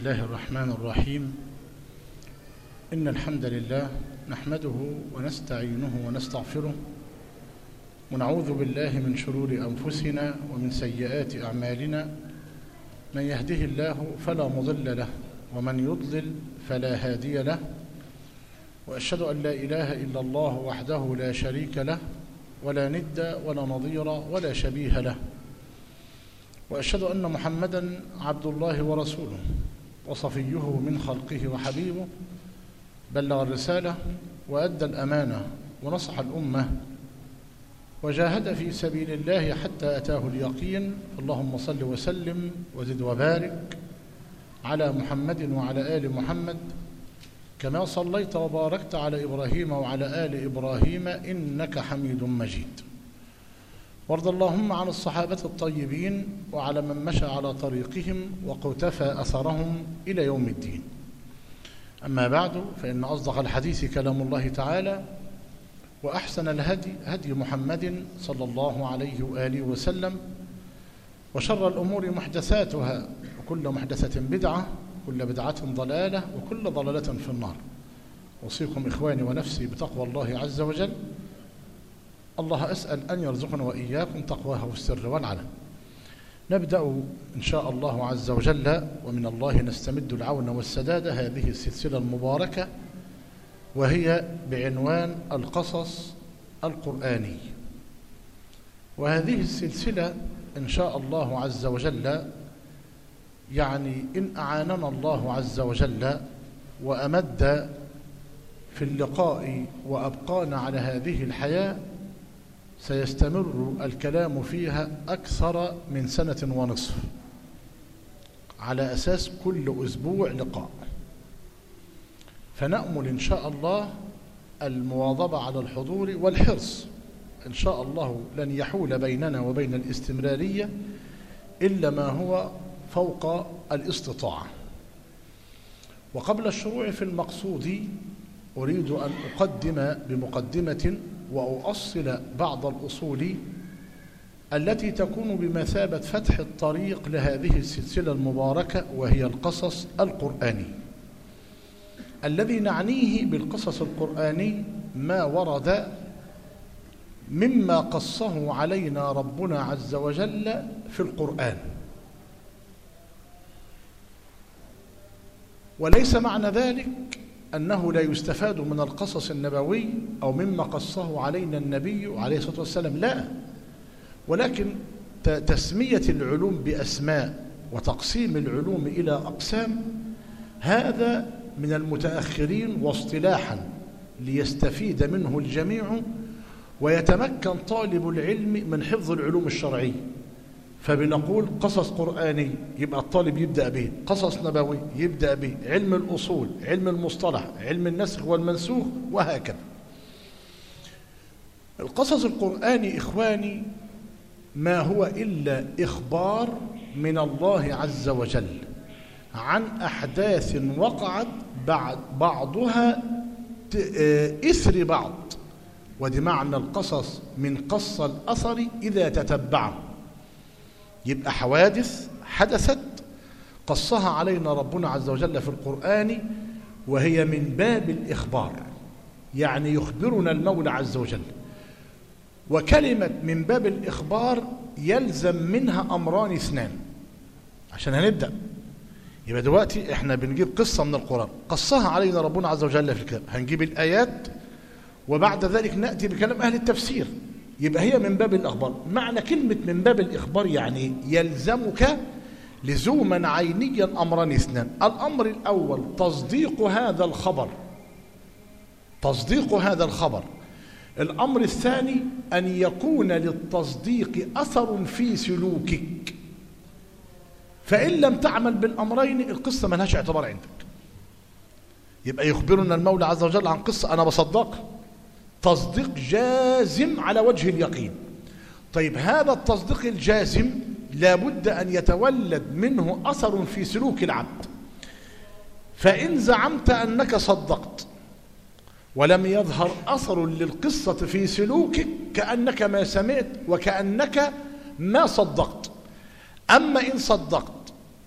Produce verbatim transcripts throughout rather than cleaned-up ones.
بسم الله الرحمن الرحيم. إن الحمد لله نحمده ونستعينه ونستغفره ونعوذ بالله من شرور أنفسنا ومن سيئات أعمالنا. من يهده الله فلا مضل له ومن يضلل فلا هادي له، وأشهد أن لا إله إلا الله وحده لا شريك له ولا ند ولا نظير ولا شبيه له، وأشهد أن محمدا عبد الله ورسوله وصفيه من خلقه وحبيبه، بلغ الرسالة وأدى الأمانة ونصح الأمة وجاهد في سبيل الله حتى أتاه اليقين. اللهم صل وسلم وزد وبارك على محمد وعلى آل محمد كما صليت وباركت على إبراهيم وعلى آل إبراهيم إنك حميد مجيد. وارض اللهم عن الصحابة الطيبين وعلى من مشى على طريقهم وقتفى أثرهم إلى يوم الدين. أما بعد، فإن أصدق الحديث كلام الله تعالى، وأحسن الهدي هدي محمد صلى الله عليه وآله وسلم، وشر الأمور محدثاتها، وكل محدثة بدعة، وكل بدعة ضلالة، وكل ضلالة في النار. أوصيكم إخواني ونفسي بتقوى الله عز وجل. الله أسأل أن يرزقنا وإياكم تقواه في السر والعلن. نبدأ إن شاء الله عز وجل، ومن الله نستمد العون والسداد، هذه السلسلة المباركة، وهي بعنوان القصص القرآني. وهذه السلسلة إن شاء الله عز وجل، يعني إن أعاننا الله عز وجل وأمد في اللقاء وأبقانا على هذه الحياة، سيستمر الكلام فيها أكثر من سنة ونصف، على أساس كل أسبوع لقاء. فنأمل إن شاء الله المواظبة على الحضور والحرص. إن شاء الله لن يحول بيننا وبين الاستمرارية إلا ما هو فوق الاستطاعة. وقبل الشروع في المقصود، أريد أن أقدم بمقدمة وأؤصل بعض الأصول التي تكون بمثابة فتح الطريق لهذه السلسلة المباركة، وهي القصص القرآني. الذي نعنيه بالقصص القرآني ما ورد مما قصه علينا ربنا عز وجل في القرآن. وليس معنى ذلك أنه لا يستفاد من القصص النبوي أو مما قصه علينا النبي عليه الصلاة والسلام، لا، ولكن تسمية العلوم بأسماء وتقسيم العلوم إلى أقسام، هذا من المتأخرين واصطلاحا ليستفيد منه الجميع ويتمكن طالب العلم من حفظ العلوم الشرعية. فبنقول قصص قرآني، يبقى الطالب يبدأ به، قصص نبوي يبدأ به، علم الأصول، علم المصطلح، علم النسخ والمنسوخ، وهكذا. القصص القرآني إخواني ما هو إلا إخبار من الله عز وجل عن أحداث وقعت بعد بعضها إثر بعض. ودي معنى القصص، من قص الأثر إذا تتبعه. يبقى حوادث حدثت قصها علينا ربنا عز وجل في القرآن، وهي من باب الإخبار، يعني يخبرنا المولى عز وجل. وكلمة من باب الإخبار يلزم منها أمران اثنان عشان هنبدأ. يبقى دلوقتي احنا بنجيب قصة من القرآن قصها علينا ربنا عز وجل في الكتاب، هنجيب الآيات وبعد ذلك نأتي بكلام أهل التفسير. يبقى هي من باب الأخبار. معنى كلمة من باب الإخبار يعني يلزمك لزوما عينيا أمران اثنان. الأمر الأول تصديق هذا الخبر، تصديق هذا الخبر. الأمر الثاني أن يكون للتصديق أثر في سلوكك. فإن لم تعمل بالأمرين القصة ما لهاش اعتبار عندك. يبقى يخبرنا المولى عز وجل عن قصة أنا بصدقها تصديق جازم على وجه اليقين. طيب هذا التصديق الجازم لابد أن يتولد منه أثر في سلوك العبد. فإن زعمت أنك صدقت ولم يظهر أثر للقصة في سلوكك، كأنك ما سمعت وكأنك ما صدقت. أما إن صدقت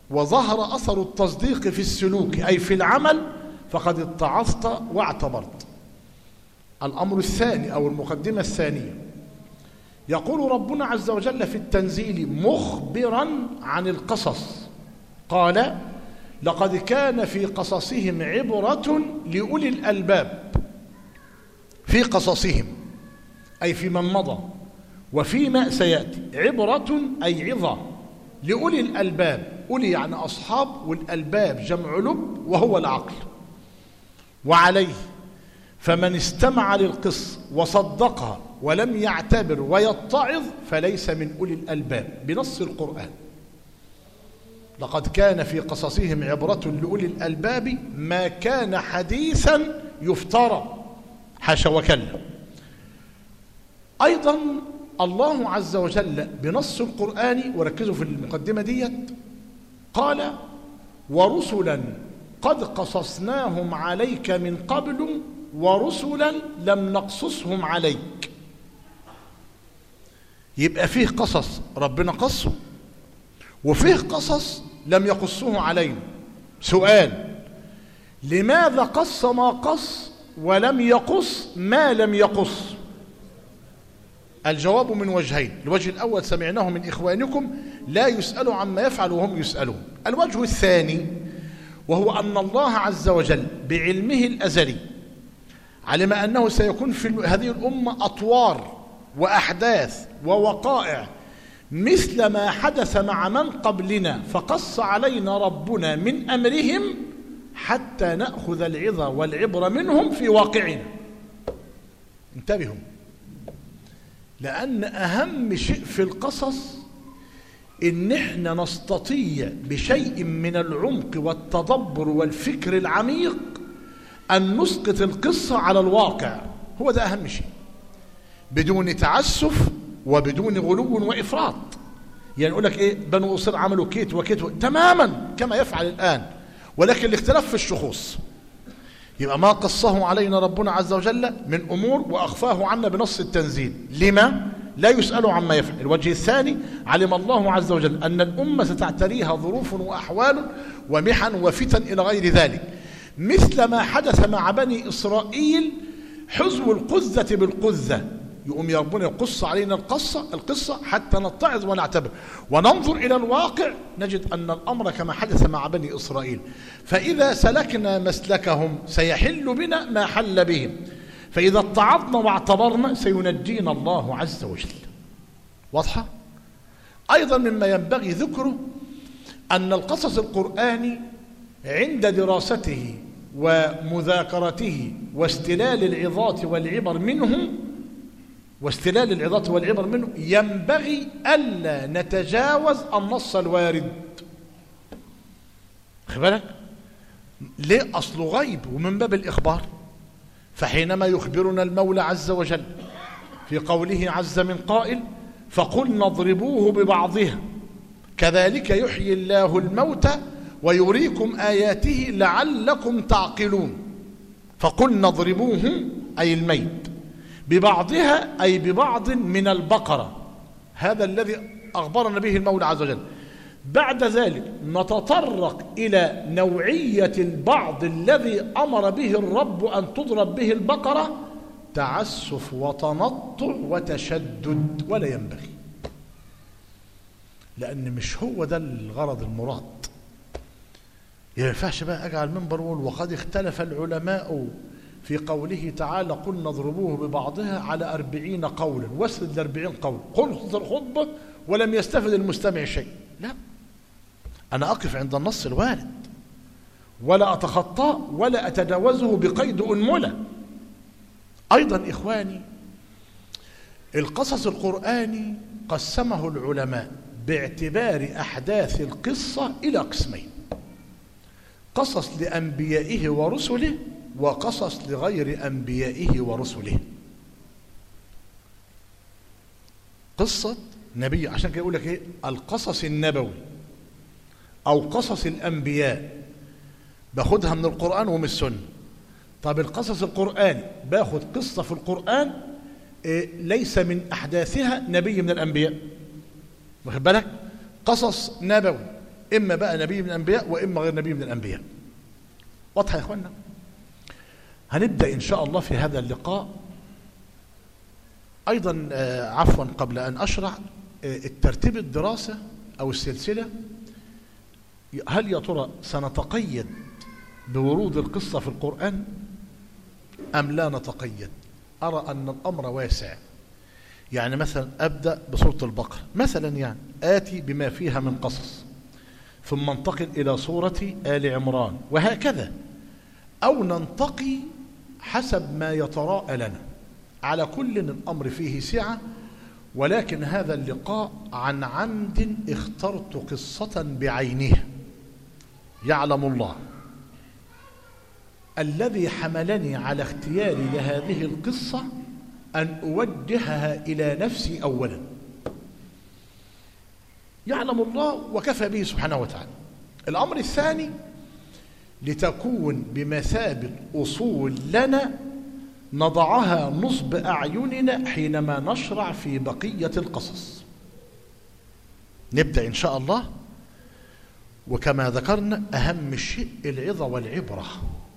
وظهر أثر التصديق في السلوك أي في العمل فقد اتعظت واعتبرت. الأمر الثاني أو المقدمة الثانية، يقول ربنا عز وجل في التنزيل مخبرا عن القصص قال لقد كان في قصصهم عبرة لأولي الألباب. في قصصهم أي في من مضى وفيما سيأتي، عبرة أي عظة لأولي الألباب، أولي يعني أصحاب، والألباب جمع لب وهو العقل. وعليه فمن استمع للقصة وصدقها ولم يعتبر ويتعظ فليس من أولي الألباب بنص القرآن. لقد كان في قصصهم عبرة لأولي الألباب ما كان حديثا يفترى، حاشا وكلا. أيضا الله عز وجل بنص القرآن، وركزوا في المقدمة ديت، قال ورسلا قد قصصناهم عليك من قبل ورسلا لم نقصصهم عليك. يبقى فيه قصص ربنا قصه وفيه قصص لم يقصه علينا. سؤال: لماذا قص ما قص ولم يقص ما لم يقص؟ الجواب من وجهين. الوجه الأول سمعناه من إخوانكم لا يسألوا عما يفعل وهم يسألون. الوجه الثاني وهو أن الله عز وجل بعلمه الأزلي علم أنه سيكون في هذه الأمة أطوار وأحداث ووقائع مثل ما حدث مع من قبلنا، فقص علينا ربنا من أمرهم حتى نأخذ العظة والعبرة منهم في واقعنا. انتبهوا، لأن أهم شيء في القصص إن احنا نستطيع بشيء من العمق والتدبر والفكر العميق أن نسقط القصة على الواقع. هو ده أهم شيء، بدون تعسف وبدون غلو وإفراط. يعني يقول لك إيه، بنو أسر عملوا كيت وكيت و... تماما كما يفعل الآن، ولكن الاختلاف في الشخوص. يبقى ما قصه علينا ربنا عز وجل من أمور وأخفاه عنا بنص التنزيل. لما؟ لا يسأل عما يفعل. الوجه الثاني، علم الله عز وجل أن الأمة ستعتريها ظروف وأحوال ومحن وفتن إلى غير ذلك، مثل ما حدث مع بني إسرائيل حزو القذة بالقذة. يقوم يا ربنا يقص علينا القصة القصة حتى نتعظ ونعتبر وننظر إلى الواقع، نجد أن الأمر كما حدث مع بني إسرائيل. فإذا سلكنا مسلكهم سيحل بنا ما حل بهم، فإذا اتعظنا واعتبرنا سينجينا الله عز وجل. واضحة؟ أيضا مما ينبغي ذكره أن القصص القرآني عند دراسته ومذاكرته واستلال العظات والعبر منه واستلال العظات والعبر منه ينبغي ألا نتجاوز النص الوارد. خد بالك ليه؟ أصله غيب ومن باب الإخبار. فحينما يخبرنا المولى عز وجل في قوله عز من قائل فقلنا اضربوه ببعضها كذلك يحيي الله الموتى ويريكم آياته لعلكم تعقلون. فقلنا اضربوه أي الميت، ببعضها أي ببعض من البقرة، هذا الذي أخبرنا به المولى عز وجل. بعد ذلك نتطرق إلى نوعية البعض الذي أمر به الرب أن تضرب به البقرة، تعسف وتنطع وتشدد، ولا ينبغي، لأن مش هو ده الغرض المراد. ما ينفعش بقى أجي على المنبر وأقول وقد اختلف العلماء في قوله تعالى قلنا اضربوه ببعضها على أربعين قولا، واسرد الأربعين قول، قلت الخطبة ولم يستفد المستمع شيء. لا، أنا أقف عند النص الوارد ولا أتخطاه ولا أتجاوزه بقيد أنملة. أيضا إخواني، القصص القرآني قسمه العلماء باعتبار أحداث القصة إلى قسمين: قصص لأنبيائه ورسله وقصص لغير أنبيائه ورسله. قصة نبي، عشان كده يقول لك ايه القصص النبوي أو قصص الأنبياء، باخدها من القرآن ومن السنة. طب القصص القرآني باخد قصة في القرآن إيه ليس من أحداثها نبي من الأنبياء، واخد بالك؟ قصص نبوي إما بقى نبي من الأنبياء وإما غير نبي من الأنبياء. واضحة يا إخوانا؟ هنبدأ إن شاء الله في هذا اللقاء أيضا آه عفوا قبل أن أشرع آه الترتيب الدراسة أو السلسلة. هل يا ترى سنتقيد بورود القصة في القرآن أم لا نتقيد؟ أرى أن الأمر واسع. يعني مثلا أبدأ بسورة البقرة مثلا، يعني آتي بما فيها من قصص، ثم انتقل إلى سورة آل عمران، وهكذا، أو ننتقي حسب ما يتراءى لنا. على كل الأمر فيه سعة، ولكن هذا اللقاء عن عمد اخترت قصة بعينها. يعلم الله الذي حملني على اختياري لهذه القصة أن أوجهها إلى نفسي أولا. يعلم الله وكفى به سبحانه وتعالى. الأمر الثاني لتكون بمثابة أصول لنا نضعها نصب أعيننا حينما نشرع في بقية القصص. نبدأ إن شاء الله. وكما ذكرنا أهم شيء العظة والعبرة،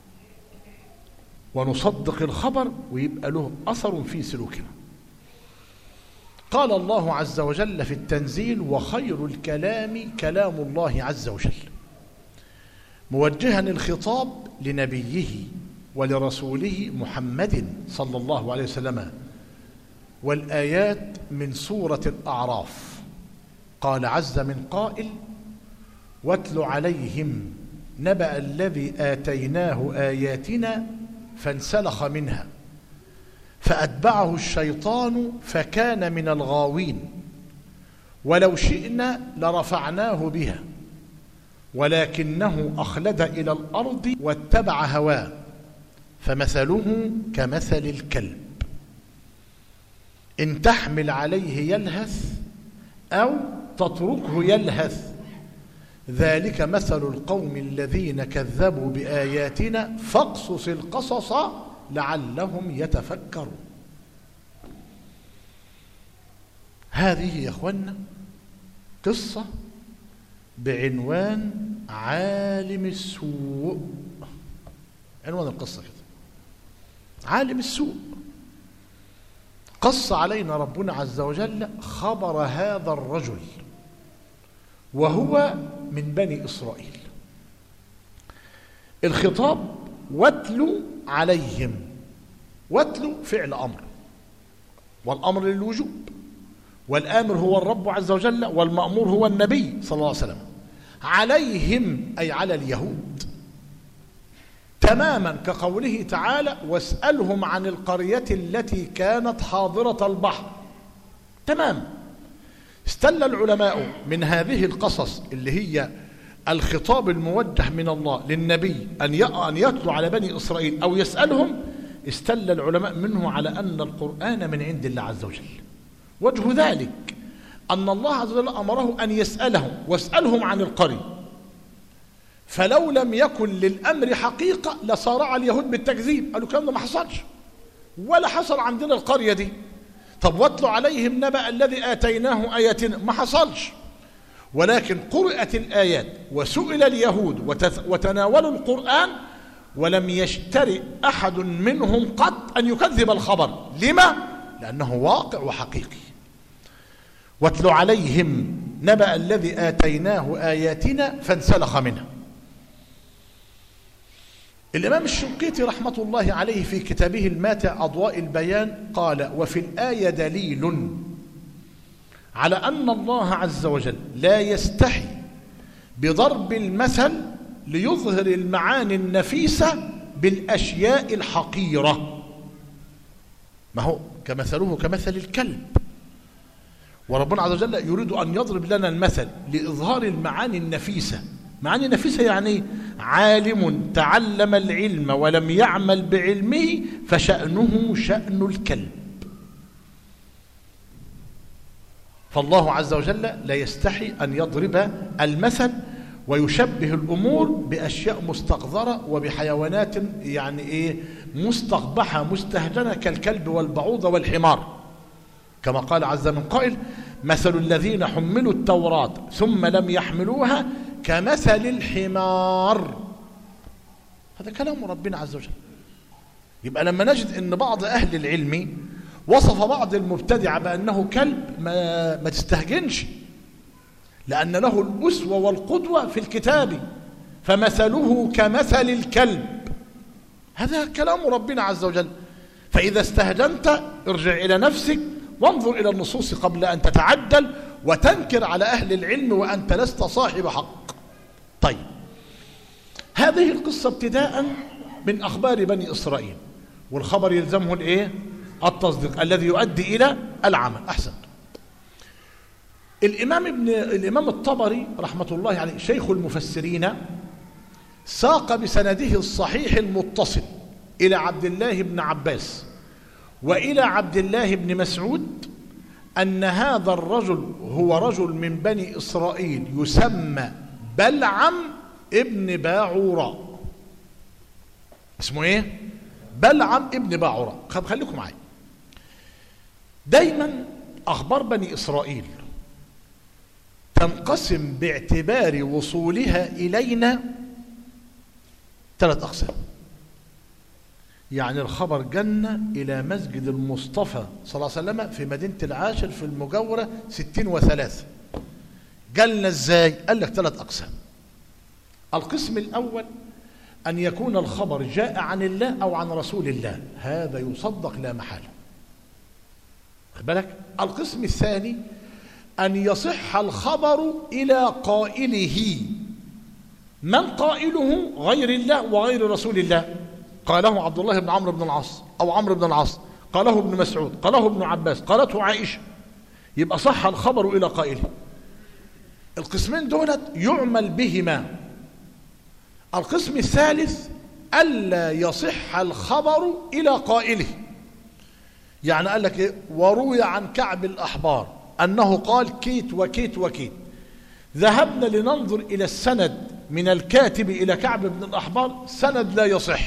ونصدق الخبر ويبقى له أثر في سلوكنا. قال الله عز وجل في التنزيل: وخير الكلام كلام الله عز وجل، موجها الخطاب لنبيه ولرسوله محمد صلى الله عليه وسلم. والآيات من سورة الأعراف. قال عز من قائل: واتل عليهم نبأ الذي آتيناه آياتنا فانسلخ منها فأتبعه الشيطان فكان من الغاوين ولو شئنا لرفعناه بها ولكنه أخلد إلى الأرض واتبع هواه فمثله كمثل الكلب إن تحمل عليه يلهث أو تتركه يلهث ذلك مثل القوم الذين كذبوا بآياتنا فاقصص القصص لعلهم يتفكرون. هذه يا اخوانا قصة بعنوان عالم السوء. عنوان القصة كده عالم السوء. قص علينا ربنا عز وجل خبر هذا الرجل وهو من بني إسرائيل. الخطاب واتلو عليهم. واتلو فعل أمر، والأمر للوجوب، والآمر هو الرب عز وجل، والمأمور هو النبي صلى الله عليه وسلم. عليهم أي على اليهود، تماما كقوله تعالى: واسألهم عن القرية التي كانت حاضرة البحر. تمام. استل العلماء من هذه القصص اللي هي الخطاب الموجه من الله للنبي أن يتلو على بني إسرائيل أو يسألهم، استل العلماء منه على أن القرآن من عند الله عز وجل. وجه ذلك أن الله عز وجل أمره أن يسألهم واسألهم عن القرية، فلو لم يكن للأمر حقيقة لصارع اليهود بالتكذيب، قالوا الكلام ده ما حصلش ولا حصل عندنا القرية دي. طب واتلو عليهم نبأ الذي آتيناه آياتنا، ما حصلش. ولكن قرأت الآيات وسئل اليهود وتناولوا القرآن ولم يشترئ أحد منهم قط أن يكذب الخبر. لما؟ لأنه واقع وحقيقي. واتلو عليهم نبأ الذي آتيناه آياتنا فانسلخ منها. الإمام الشنقيطي رحمة الله عليه في كتابه الماتع أضواء البيان قال: وفي الآية دليل على أن الله عز وجل لا يستحي بضرب المثل ليظهر المعاني النفيسة بالأشياء الحقيرة. ما هو كمثله كمثل الكلب، وربنا عز وجل يريد أن يضرب لنا المثل لإظهار المعاني النفيسة. معاني نفيسة يعني عالم تعلم العلم ولم يعمل بعلمه فشأنه شأن الكلب. فالله عز وجل لا يستحي أن يضرب المثل ويشبه الأمور بأشياء مستقذرة وبحيوانات يعني إيه مستقبحة مستهجنة كالكلب والبعوضة والحمار، كما قال عز من قائل: مثل الذين حملوا التوراة ثم لم يحملوها كمثل الحمار. هذا كلام ربنا عز وجل. يبقى لما نجد ان بعض اهل العلم وصف بعض المبتدع بانه كلب، ما, ما تستهجنش، لان له الاسوه والقدوه في الكتاب، فمثله كمثل الكلب. هذا كلام ربنا عز وجل. فاذا استهجنت ارجع الى نفسك وانظر الى النصوص قبل ان تتعدل وتنكر على اهل العلم وانت لست صاحب حق. طيب، هذه القصه ابتداء من اخبار بني اسرائيل، والخبر يلزمه الايه؟ التصديق الذي يؤدي الى العمل. احسن. الامام ابن الامام الطبري رحمه الله عليه شيخ المفسرين ساق بسنده الصحيح المتصل الى عبد الله بن عباس والى عبد الله بن مسعود ان هذا الرجل هو رجل من بني اسرائيل يسمى بلعم ابن باعوراء. اسمه ايه؟ بلعم ابن باعوراء. خليكم معايا. دايما اخبار بني اسرائيل تنقسم باعتبار وصولها الينا ثلاث اقسام. يعني الخبر جنة الى مسجد المصطفى صلى الله عليه وسلم في مدينة العاشر في المجاورة ستين وثلاثة. جالنا ازاي؟ قال لك ثلاث اقسام. القسم الاول ان يكون الخبر جاء عن الله او عن رسول الله، هذا يصدق لا محالة. خد بالك. القسم الثاني ان يصح الخبر الى قائله. من قائله؟ غير الله وغير رسول الله. قاله عبد الله بن عمرو بن العاص او عمرو بن العاص، قاله ابن مسعود، قاله ابن عباس، قالته عائشة، يبقى صح الخبر الى قائله. القسمين دولت يعمل بهما. القسم الثالث الا يصح الخبر الى قائله. يعني قال لك ايه؟ وروي عن كعب الاحبار انه قال كيت وكيت وكيت. ذهبنا لننظر الى السند من الكاتب الى كعب بن الاحبار، سند لا يصح.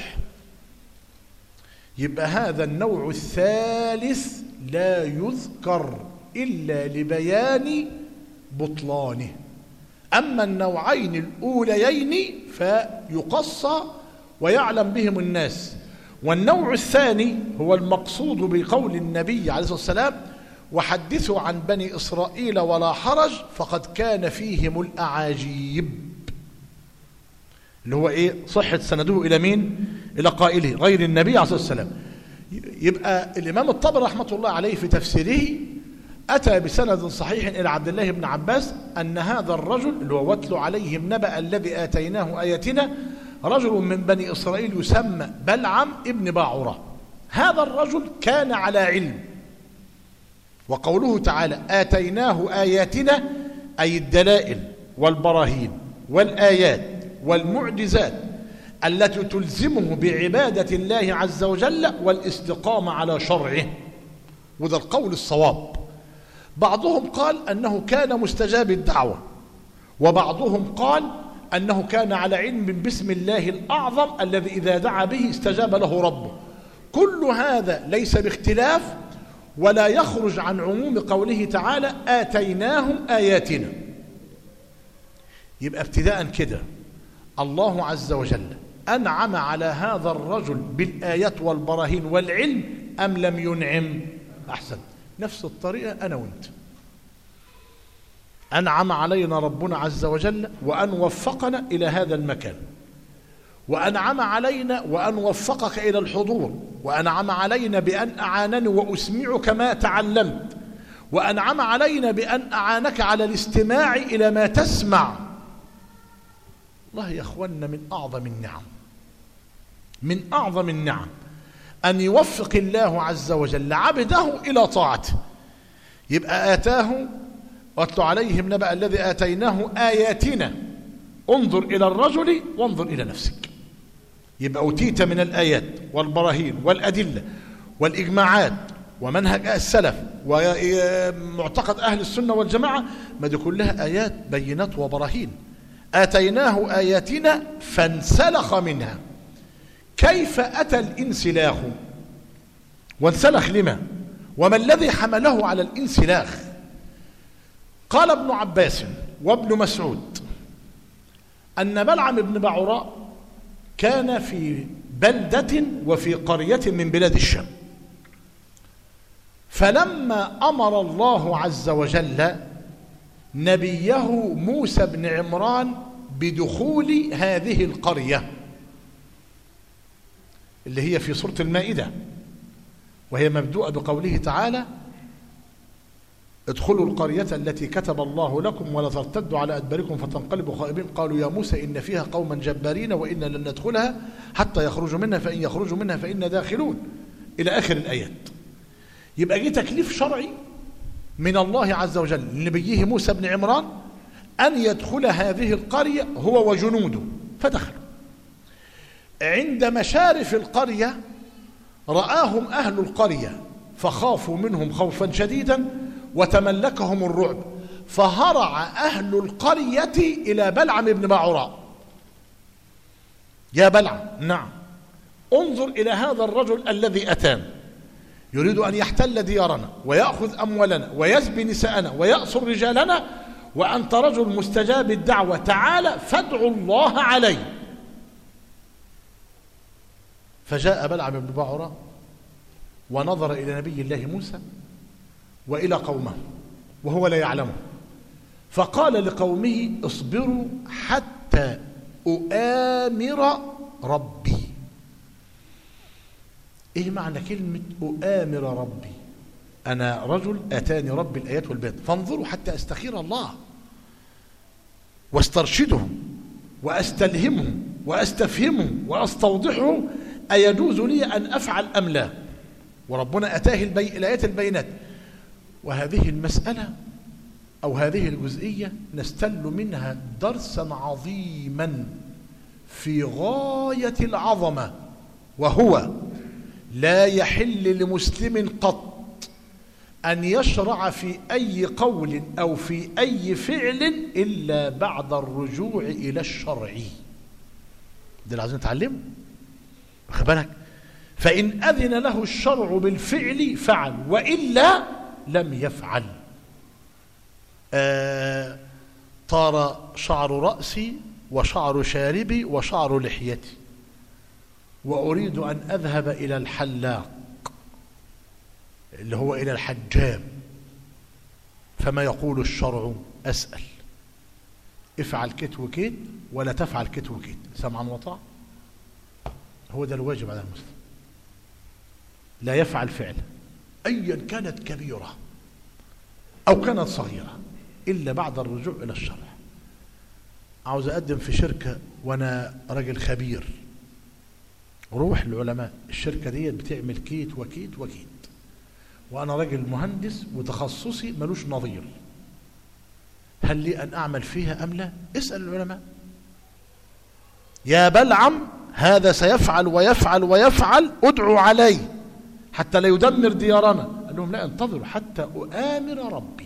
يبقى هذا النوع الثالث لا يذكر الا لبيان بطلانه. اما النوعين الاوليين فيقصى ويعلم بهم الناس. والنوع الثاني هو المقصود بقول النبي عليه الصلاه والسلام: وحدثوا عن بني اسرائيل ولا حرج فقد كان فيهم الاعاجيب. اللي هو ايه؟ صحة سنده الى مين؟ الى قائله غير النبي عليه الصلاه والسلام. يبقى الامام الطبري رحمه الله عليه في تفسيره اتى بسند صحيح الى عبد الله بن عباس ان هذا الرجل اللي هو واتل عليهم نبأ الذي اتيناه اياتنا، رجل من بني اسرائيل يسمى بلعم ابن باعوراء. هذا الرجل كان على علم. وقوله تعالى اتيناه اياتنا اي الدلائل والبراهين والايات والمعجزات التي تلزمه بعبادة الله عز وجل والاستقامة على شرعه. وده القول الصواب. بعضهم قال أنه كان مستجاب الدعوة، وبعضهم قال أنه كان على علم باسم الله الأعظم الذي إذا دعا به استجاب له ربه. كل هذا ليس باختلاف ولا يخرج عن عموم قوله تعالى آتيناهم آياتنا. يبقى ابتداء كده الله عز وجل أنعم على هذا الرجل بالآيات والبراهين والعلم أم لم ينعم؟ أحسن. نفس الطريقة أنا وأنت. أنعم علينا ربنا عز وجل وأن وفقنا إلى هذا المكان، وأنعم علينا وأن وفقك إلى الحضور، وأنعم علينا بأن أعانني وأسمعك ما تعلمت، وأنعم علينا بأن أعانك على الاستماع إلى ما تسمع. الله يا أخوانا من أعظم النعم، من أعظم النعم أن يوفق الله عز وجل عبده إلى طاعته. يبقى آتاه واتل عليهم نبأ الذي آتيناه آياتنا. انظر إلى الرجل وانظر إلى نفسك. يبقى أوتيت من الآيات والبراهين والأدلة والإجماعات ومنهج السلف ومعتقد أهل السنة والجماعة، ما دي كلها آيات بينات وبراهين. آتيناه آياتنا فانسلخ منها. كيف أتى الانسلاخ؟ وانسلخ لما؟ وما الذي حمله على الانسلاخ؟ قال ابن عباس وابن مسعود أن بلعم بن بعوراء كان في بلدة وفي قرية من بلاد الشام، فلما أمر الله عز وجل نبيه موسى بن عمران بدخول هذه القرية اللي هي في سورة المائدة، وهي مبدوءة بقوله تعالى: ادخلوا القرية التي كتب الله لكم ولا ترتدوا على أدباركم فتنقلبوا خائبين قالوا يا موسى إن فيها قوما جبارين وإنا لن ندخلها حتى يخرجوا منها فإن يخرجوا منها فإنا داخلون، إلى آخر الآيات. يبقى جه تكليف شرعي من الله عز وجل لنبيه موسى بن عمران أن يدخل هذه القرية هو وجنوده، فدخلوا. عند مشارف القرية رآهم أهل القرية فخافوا منهم خوفا شديدا وتملكهم الرعب، فهرع أهل القرية إلى بلعم بن بعوراء: يا بلعم، نعم، انظر إلى هذا الرجل الذي أتانا يريد أن يحتل ديارنا ويأخذ أموالنا ويزبي نساءنا ويأسر رجالنا، وأنت رجل مستجاب الدعوة، تعال فادعوا الله عليه. فجاء بلعم بن بعوراء ونظر إلى نبي الله موسى وإلى قومه وهو لا يعلمه، فقال لقومه: اصبروا حتى أؤامر ربي. إيه معنى كلمة أؤامر ربي؟ أنا رجل أتاني ربي الآيات والبيان، فانظروا حتى أستخير الله واسترشدهم وأستلهمهم وأستفهمهم وأستوضحهم أيجوز لي أن أفعل أم لا؟ وربنا أتاه البي... الآيات البينات. وهذه المسألة أو هذه الجزئية نستل منها درسا عظيما في غاية العظمة، وهو: لا يحل لمسلم قط أن يشرع في أي قول أو في أي فعل إلا بعد الرجوع إلى الشرع. ده اللي عايزين نتعلمه، واخد بالك؟ فإن أذن له الشرع بالفعل فعل، وإلا لم يفعل. آه طار شعر رأسي وشعر شاربي وشعر لحيتي وأريد أن أذهب إلى الحلاق اللي هو إلى الحجام، فما يقول الشرع؟ أسأل: افعل كت وكت ولا تفعل كت وكت، سمعا وطاعة. هو ده الواجب على المسلم، لا يفعل فعل أيا كانت كبيرة أو كانت صغيرة إلا بعد الرجوع إلى الشرع. عاوز أقدم في شركة وأنا راجل خبير، روح العلماء: الشركة دي بتعمل كيت وكيت وكيت، وأنا راجل مهندس وتخصصي ملوش نظير، هل لي أن أعمل فيها أم لا؟ اسأل العلماء. يا بلعم هذا سيفعل ويفعل ويفعل، ادعوا عليه حتى لا يدمر ديارنا. قال لهم: لا، انتظروا حتى أؤامر ربي،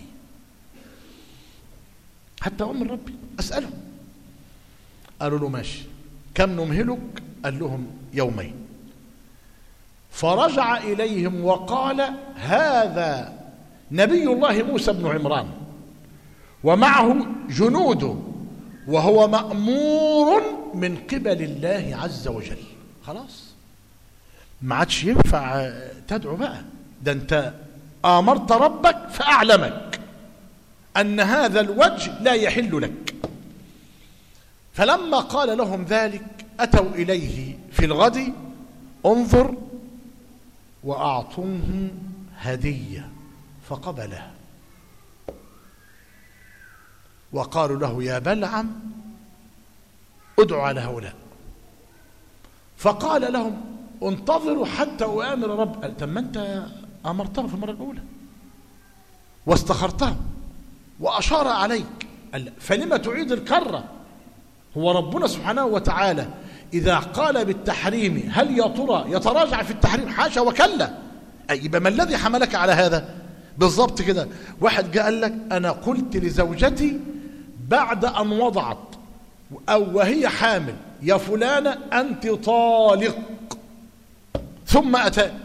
حتى أؤمر ربي أسأله. قالوا له: ماشي، كم نمهلك؟ قال لهم: يومين. فرجع إليهم وقال: هذا نبي الله موسى بن عمران ومعه جنوده وهو مأمور من قبل الله عز وجل. خلاص ما عادش ينفع تدعو بقى، ده انت آمرت ربك فأعلمك أن هذا الوجه لا يحل لك. فلما قال لهم ذلك أتوا إليه في الغد: انظر وأعطوه هدية، فقبلها. وقالوا له: يا بلعم ادعوا على هؤلاء. فقال لهم: انتظروا حتى أؤامر رب. قال: طب ما أنت أمرتهم في المرة الأولى واستخرتهم وأشار عليك، قال: فلما تعيد الكرة؟ هو ربنا سبحانه وتعالى إذا قال بالتحريم هل يا ترى يتراجع في التحريم؟ حاشا وكلا. يبقى ما الذي حملك على هذا؟ بالضبط كده. واحد جاء قال لك: أنا قلت لزوجتي بعد أن وضعت أو وهي حامل: يا فلانة أنت طالق، ثم أتاك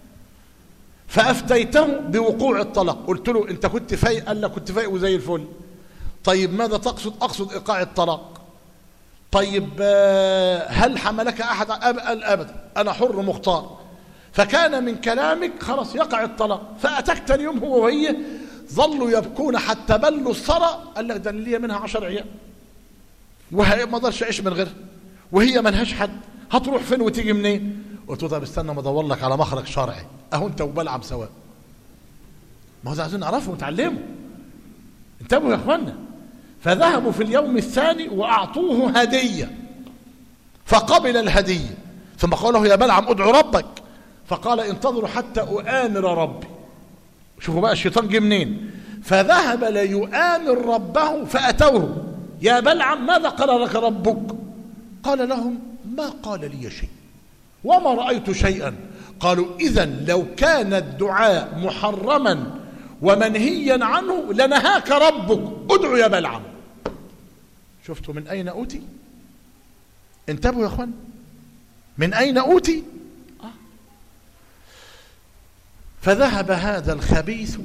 فأفتيته بوقوع الطلاق. قلت له: أنت كنت فايق؟ قال لك: كنت فايق وزي الفل. طيب ماذا تقصد؟ أقصد إيقاع الطلاق. طيب هل حملك أحد؟ قال أبدا، أنا حر مختار. فكان من كلامك خلاص يقع الطلاق. فأتاك تاني يوم هو وهي ظلوا يبكون حتى بلوا الثرى. قال لك ده ليا منها عشر عيال وهي ما اقدرش اعيش من غيرها، وهي ملهاش حد، هتروح فين وتيجي منين؟ قلت له طب استنى ما ادور لك على مخرج شرعي، اهو انت وبلعم سواء. ما هو ده عايزين نعرفه ونتعلمه. انتبهوا يا اخوانا. فذهبوا في اليوم الثاني واعطوه هديه، فقبل الهديه، ثم قال له يا بلعم ادعو ربك، فقال انتظروا حتى أؤامر ربي. شوفوا بقى الشيطان جه منين. فذهب ليؤامر ربه فأتوه، يا بلعم ماذا قال لك ربك؟ قال لهم ما قال لي شيء وما رأيت شيئا. قالوا إذن لو كان الدعاء محرما ومنهيا عنه لنهاك ربك، ادعو يا بلعم. شفتوا من أين أوتي؟ انتبهوا يا أخوان، من أين أوتي؟ فذهب هذا الخبيث.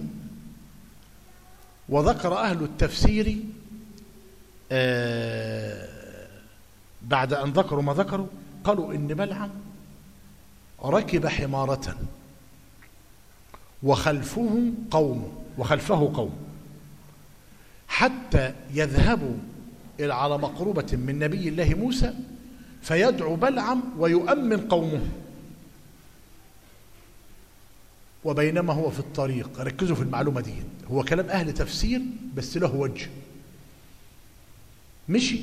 وذكر أهل التفسير آه بعد أن ذكروا ما ذكروا، قالوا إن بلعم ركب حمارة وخلفه قوم وخلفه قوم حتى يذهبوا إلى على مقربة من نبي الله موسى فيدعو بلعم ويؤمن قومه. وبينما هو في الطريق، ركزوا في المعلومة دي، هو كلام أهل تفسير بس له وجه. مشي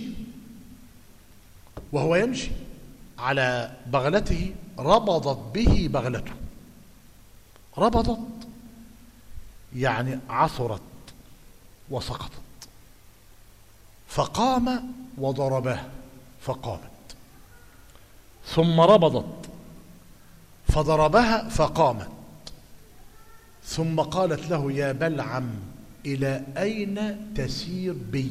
وهو يمشي على بغلته ربضت به بغلته. ربضت يعني عثرت وسقطت، فقام وضربه فقامت، ثم ربضت فضربها فقامت، ثم قالت له يا بلعم إلى أين تسير بي؟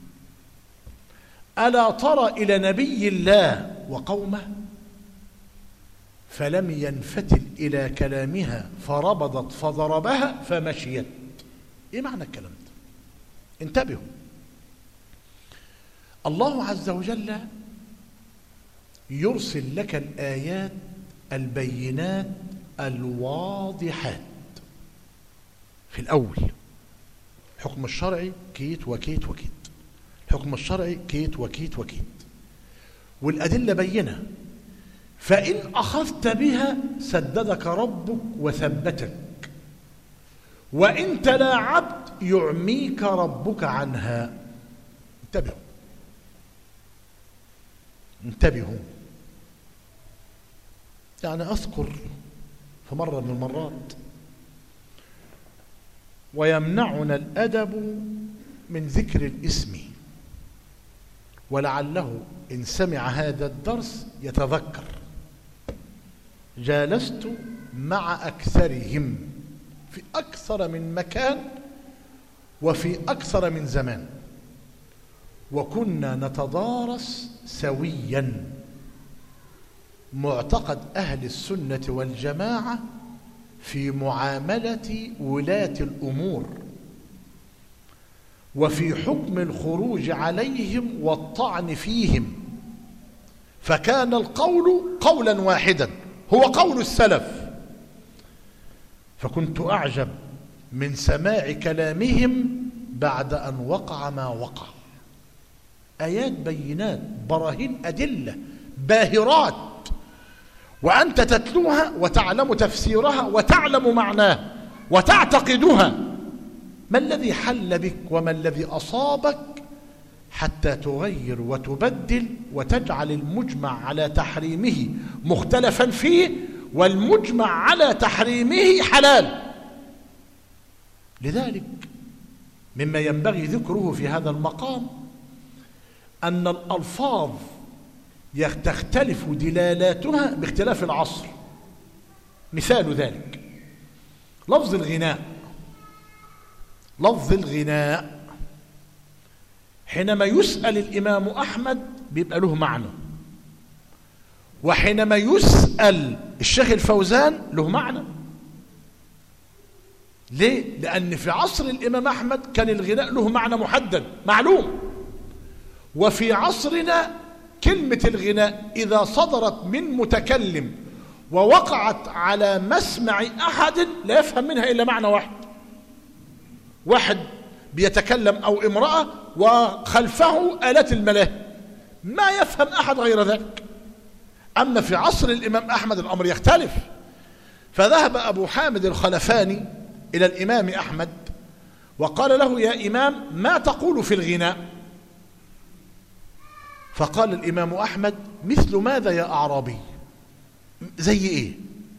ألا ترى إلى نبي الله وقومه؟ فلم ينفتل إلى كلامها فربضت فضربها فمشيت. إيه معنى الكلام ده؟ انتبهوا. الله عز وجل يرسل لك الآيات البينات الواضحات. في الأول حكم الشرعي كيت وكيت وكيت، الحكم الشرعي كيت وكيت وكيت، والأدلة بينة. فإن أخذت بها سددك ربك وثبتك، وإن تلاعبت يعميك ربك عنها. انتبهوا انتبهوا. يعني أذكر في مرة من المرات ويمنعنا الأدب من ذكر الاسم، ولعله إن سمع هذا الدرس يتذكر. جالست مع أكثرهم في أكثر من مكان وفي أكثر من زمان، وكنا نتدارس سويا معتقد أهل السنة والجماعة في معاملة ولاة الأمور، وفي حكم الخروج عليهم والطعن فيهم. فكان القول قولا واحدا هو قول السلف. فكنت أعجب من سماع كلامهم بعد أن وقع ما وقع. آيات بينات براهين أدلة باهرات، وأنت تتلوها وتعلم تفسيرها وتعلم معناها وتعتقدها. ما الذي حل بك وما الذي أصابك حتى تغير وتبدل وتجعل المجمع على تحريمه مختلفا فيه والمجمع على تحريمه حلال؟ لذلك مما ينبغي ذكره في هذا المقام أن الألفاظ تختلف دلالاتها باختلاف العصر. مثال ذلك لفظ الغناء. لفظ الغناء حينما يسأل الإمام أحمد بيبقى له معنى، وحينما يسأل الشيخ الفوزان له معنى. ليه؟ لأن في عصر الإمام أحمد كان الغناء له معنى محدد معلوم، وفي عصرنا كلمة الغناء إذا صدرت من متكلم ووقعت على مسمع أحد لا يفهم منها إلا معنى واحد. واحد بيتكلم أو امرأة وخلفه آلات الملاهي، ما يفهم أحد غير ذلك. أما في عصر الإمام أحمد الأمر يختلف. فذهب أبو حامد الخلفاني إلى الإمام أحمد وقال له: يا إمام، ما تقول في الغناء؟ فقال الإمام أحمد: مثل ماذا يا أعرابي؟ زي إيه؟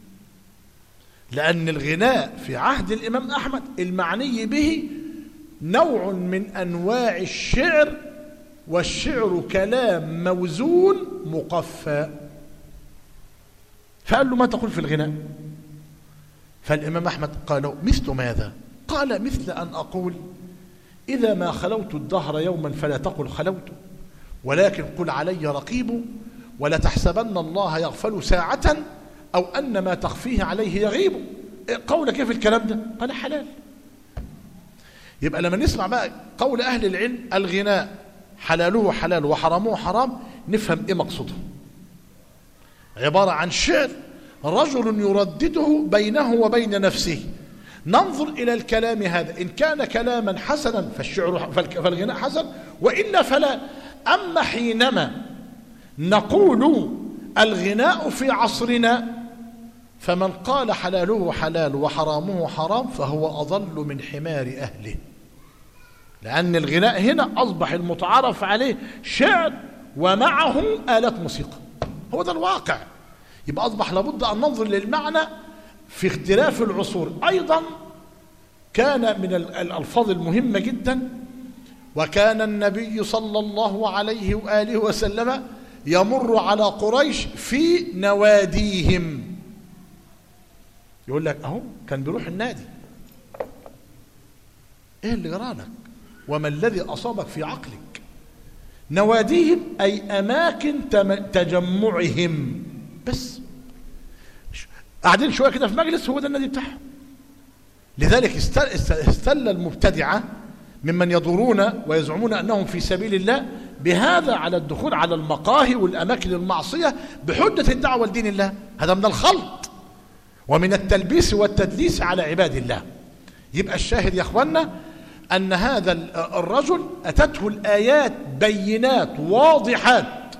لأن الغناء في عهد الإمام أحمد المعني به نوع من أنواع الشعر، والشعر كلام موزون مقفى. فقال له: ما تقول في الغناء؟ فالإمام أحمد قال له: مثل ماذا؟ قال: مثل أن أقول: إذا ما خلوت الدهر يوما فلا تقل خلوت، ولكن قل علي رقيب، ولا تحسبن الله يغفل ساعة، أو أن ما تخفيه عليه يغيب. قولك كيف الكلام ده؟ قال: حلال. يبقى لما نسمع بقى قول أهل العلم الغناء حلاله حلال وحرامه حرام، نفهم إيه مقصوده. عبارة عن شعر رجل يردده بينه وبين نفسه. ننظر إلى الكلام هذا، إن كان كلاما حسنا فالشعر فالغناء حسن، وإلا فلا. أما حينما نقول الغناء في عصرنا، فمن قال حلاله حلال وحرامه حرام فهو أضل من حمار أهله، لأن الغناء هنا أصبح المتعارف عليه شعر ومعه آلات موسيقى. هو ده الواقع. يبقى أصبح لابد أن ننظر للمعنى في اختلاف العصور. أيضا كان من الألفاظ المهمة جدا، وكان النبي صلى الله عليه وآله وسلم يمر على قريش في نواديهم. يقول لك أهو كان بيروح النادي. إيه اللي جرالك؟ وما الذي أصابك في عقلك؟ نواديهم أي أماكن تجمعهم، بس قاعدين شوية كده في مجلس، هو ده النادي بتاعهم. لذلك استل المبتدعة ممن يدورون ويزعمون أنهم في سبيل الله بهذا على الدخول على المقاهي والأماكن المعصية بحجة الدعوة لدين الله. هذا من الخلط ومن التلبيس والتدليس على عباد الله. يبقى الشاهد يا أخوانا أن هذا الرجل أتته الآيات بينات واضحات،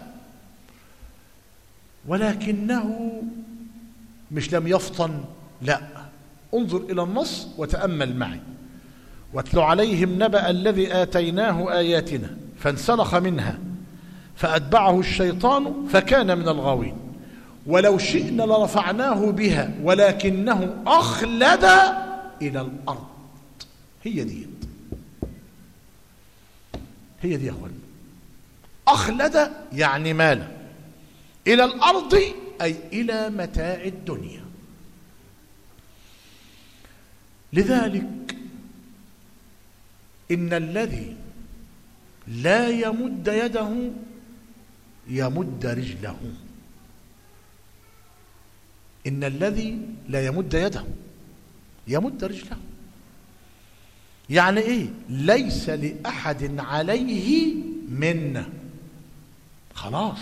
ولكنه مش لم يفطن، لا، انظر إلى النص وتأمل معي. واتل عليهم نبأ الذي آتيناه آياتنا فانسلخ منها فأتبعه الشيطان فكان من الغاوين ولو شئنا لرفعناه بها ولكنه أخلد إلى الأرض. هي دي هي دي يا أخوان. أخلد يعني مال إلى الأرض، أي إلى متاع الدنيا. لذلك إن الذي لا يمد يده يمد رجله. إن الذي لا يمد يده يمد رجله. يعني إيه؟ ليس لأحد عليه منة. خلاص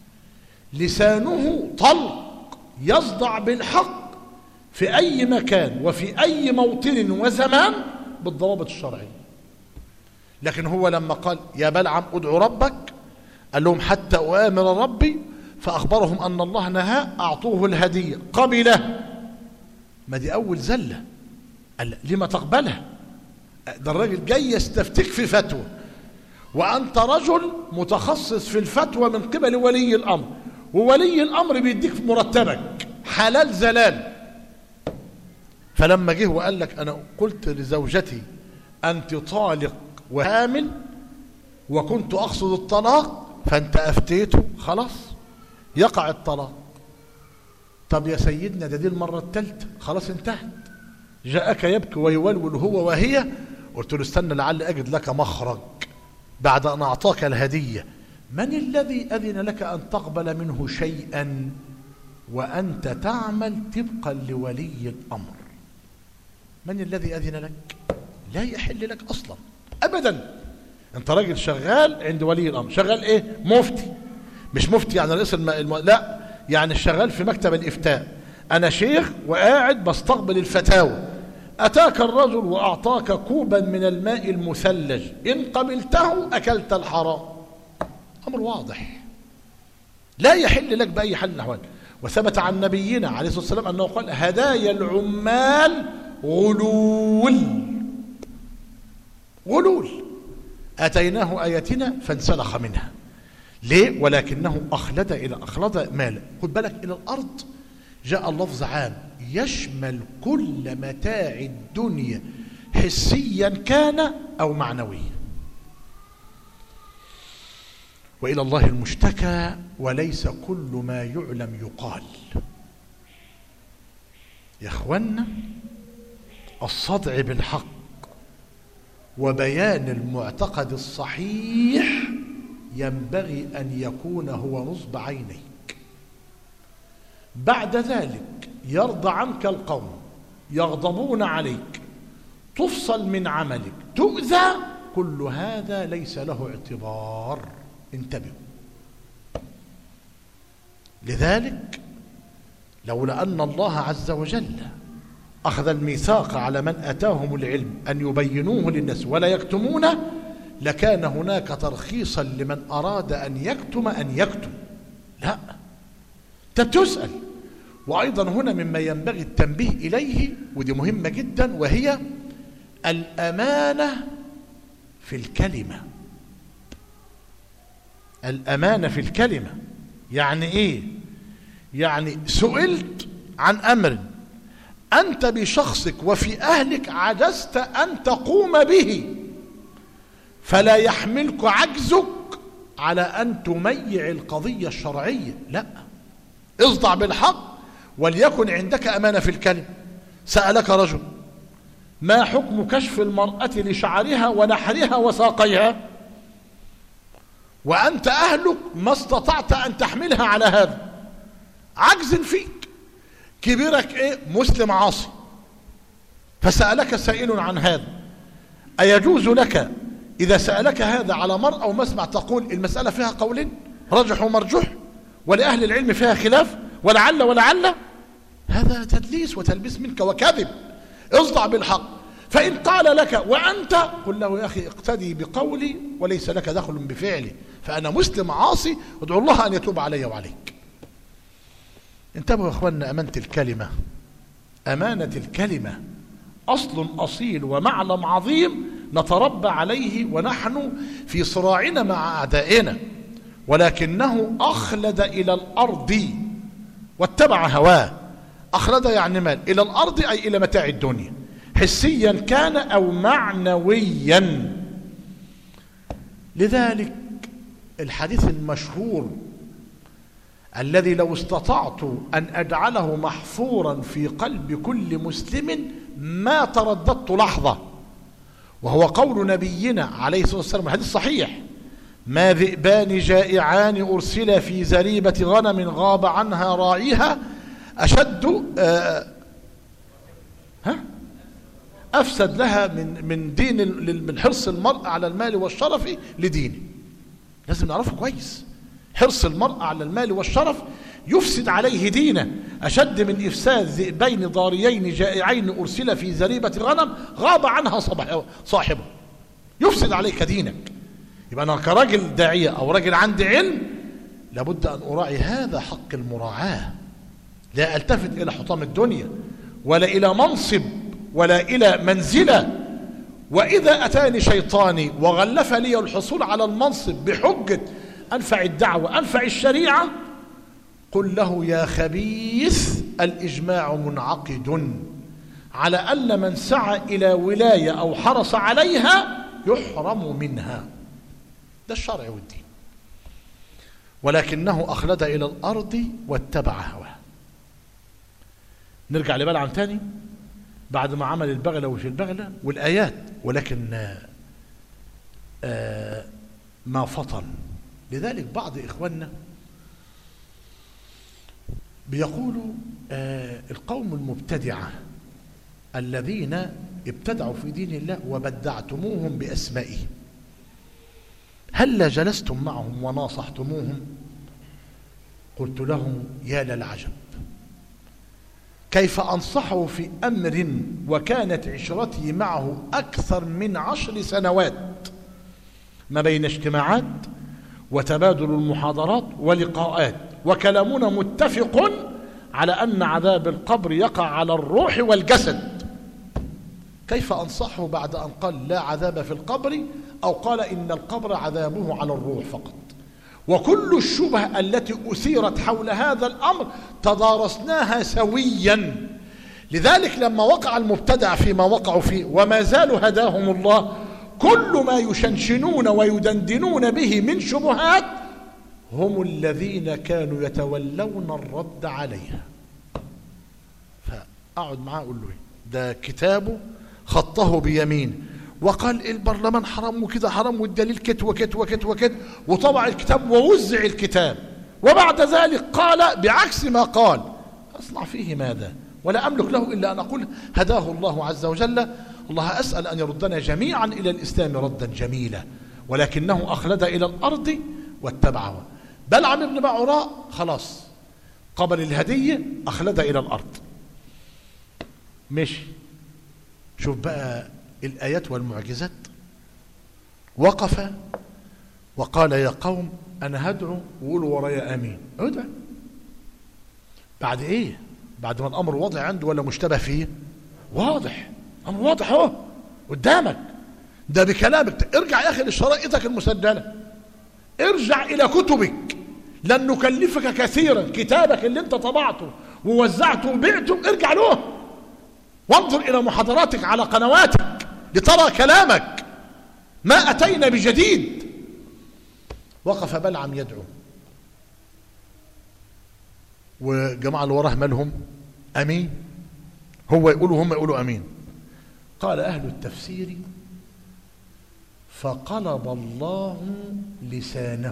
لسانه طلق يصدع بالحق في أي مكان وفي أي موطن وزمان بالضوابط الشرعية. لكن هو لما قال يا بلعم ادعو ربك، قال لهم حتى أؤامر ربي، فأخبرهم أن الله نهى، أعطوه الهدية قبله. ما دي أول زلة. قال لما تقبلها؟ ده الراجل جاي يستفتيك في فتوى، وأنت رجل متخصص في الفتوى من قبل ولي الأمر، وولي الأمر بيديك مرتبك حلال زلال. فلما جه وقال لك أنا قلت لزوجتي أنت طالق وحامل وكنت أقصد الطلاق، فأنت أفتيته، خلاص يقع الطلاق. طب يا سيدنا ده دي المرة الثالثة، خلاص انتهت. جاءك يبكي ويولول هو وهي، قلت له استنى لعل أجد لك مخرج بعد أن أعطاك الهدية. من الذي أذن لك أن تقبل منه شيئا وأنت تعمل طبقا لولي الأمر؟ من الذي أذن لك؟ لا يحل لك أصلا أبدا. أنت راجل شغال عند ولي الأمر، شغال إيه؟ مفتي، مش مفتي يعني رئيس الم... الم... لا، يعني شغال في مكتب الإفتاء. أنا شيخ وقاعد بستقبل الفتاوى. أتاك الرجل وأعطاك كوبا من الماء المثلج، إن قبلته أكلت الحرام. أمر واضح لا يحل لك بأي حال من الأحوال. وثبت عن نبينا عليه الصلاة والسلام أنه قال: هدايا العمال غلول. غلول. أتيناه آياتنا فانسلخ منها. ليه؟ ولكنه أخلد إلى أخلد مالا. خد بالك، إلى الأرض جاء اللفظ عام يشمل كل متاع الدنيا حسيا كان أو معنويا. وإلى الله المشتكى، وليس كل ما يعلم يقال. يا إخوانا، الصدع بالحق وبيان المعتقد الصحيح ينبغي أن يكون هو نصب عينيك. بعد ذلك يرضى عنك القوم، يغضبون عليك، تفصل من عملك، تؤذى، كل هذا ليس له اعتبار. انتبهوا. لذلك لولا أن الله عز وجل أخذ الميثاق على من أتاهم العلم أن يبينوه للناس ولا يكتمونه، لكان هناك ترخيصا لمن أراد أن يكتم أن يكتم. لا، أنت بتسأل. وأيضا هنا مما ينبغي التنبيه إليه، ودي مهمة جدا، وهي الأمانة في الكلمة. الأمانة في الكلمة يعني إيه؟ يعني سئلت عن أمر أنت بشخصك وفي أهلك عجزت أن تقوم به، فلا يحملك عجزك على أن تميع القضية الشرعية. لا، اصدع بالحق وليكن عندك أمانة في الكلمة. سألك رجل: ما حكم كشف المرأة لشعرها ونحرها وساقيها؟ وأنت أهلك ما استطعت أن تحملها على هذا، عجز فيك. كبيرك إيه؟ مسلم عاصي. فسألك سائل عن هذا، أيجوز لك إذا سألك هذا على مرأة ومسمع تقول المسألة فيها قولين رجح ومرجوح ولأهل العلم فيها خلاف ولعل ولعل؟ هذا تدليس وتلبيس منك وكذب. اصدع بالحق. فإن قال لك وأنت، قل له: يا أخي اقتدي بقولي وليس لك دخل بفعلي، فأنا مسلم عاصي، ادعو الله أن يتوب علي وعليك. انتبهوا يا أخواننا، أمانة الكلمة، أمانة الكلمة أصل أصيل ومعلم عظيم نتربى عليه ونحن في صراعنا مع أعدائنا، ولكنه أخلد إلى الأرض واتبع هواه. أخلد يعني مال إلى الأرض، أي إلى متاع الدنيا حسيا كان أو معنويا. لذلك الحديث المشهور الذي لو استطعت أن أجعله محفورا في قلب كل مسلم ما ترددت لحظة، وهو قول نبينا عليه الصلاة والسلام، الحديث صحيح: ما ذئبان جائعان أرسل في زريبة غنم غاب عنها راعيها أشد آه ها أفسد لها من من دين من حرص المرء على المال والشرف لدينه. لازم نعرفه كويس. حرص المرء على المال والشرف يفسد عليه دينه أشد من إفساد ذئبين ضاريين جائعين أرسل في زريبة غنم غاب عنها صاحبه. يفسد عليك دينك. يبقى أنا كراجل داعية أو راجل عندي علم لابد أن أراعي هذا حق المراعاة، لا ألتفت إلى حطام الدنيا ولا إلى منصب ولا إلى منزلة. وإذا أتاني شيطاني وغلف لي الحصول على المنصب بحجة أنفع الدعوة أنفع الشريعة، قل له: يا خبيث، الإجماع منعقد على أن من سعى إلى ولاية أو حرص عليها يحرم منها. ده الشرع والدين. ولكنه أخلد إلى الأرض واتبع هواه. نرجع لبلعم تاني بعد ما عمل البغلة وفي البغلة والآيات، ولكن آه ما فطن. لذلك بعض إخواننا بيقولوا آه القوم المبتدعة الذين ابتدعوا في دين الله وبدعتموهم بأسمائهم، هل جلستم معهم وناصحتموهم قلت له يا للعجب، كيف أنصحه في أمر وكانت عشرتي معه أكثر من عشر سنوات ما بين اجتماعات وتبادل المحاضرات ولقاءات، وكلامنا متفق على أن عذاب القبر يقع على الروح والجسد. كيف أنصحه بعد أن قال لا عذاب في القبر، أو قال إن القبر عذابه على الروح فقط؟ وكل الشبه التي أثيرت حول هذا الأمر تدارسناها سويا. لذلك لما وقع المبتدع فيما وقعوا فيه وما زالوا هداهم الله، كل ما يشنشنون ويدندنون به من شبهات هم الذين كانوا يتولون الرد عليها. فأقعد معاه أقول له ده كتابه خطه بيمين، وقال البرلمان حرام وكذا حرام، والدليل كت وكت وكت وكت، وطبع الكتاب ووزع الكتاب، وبعد ذلك قال بعكس ما قال. أصنع فيه ماذا؟ ولا أملك له إلا أن أقول هداه الله عز وجل. الله أسأل أن يردنا جميعا إلى الإسلام ردا جميلا، ولكنه أخلد إلى الأرض واتبعه. بلعم بن بعوراء خلاص قبل الهدية، أخلد إلى الأرض، مشي. شوف بقى الآيات والمعجزات. وقف وقال يا قوم أنا هدعو وقولوا ورايا آمين. ادعو بعد إيه؟ بعد ما الأمر واضح عنده ولا مشتبه فيه؟ واضح، أمر واضح اهو قدامك، ده بكلامك. ارجع يا أخي لشرائطك المسجلة، ارجع إلى كتبك، لن نكلفك كثيرا. كتابك اللي انت طبعته ووزعته وبعته ارجع له، وانظر إلى محاضراتك على قنواتك لترى كلامك. ما أتينا بجديد. وقف بلعم يدعو، وجماعة اللي وراه مالهم أمين، هو يقولوا هم يقولوا أمين. قال أهل التفسير فقلب الله لسانه،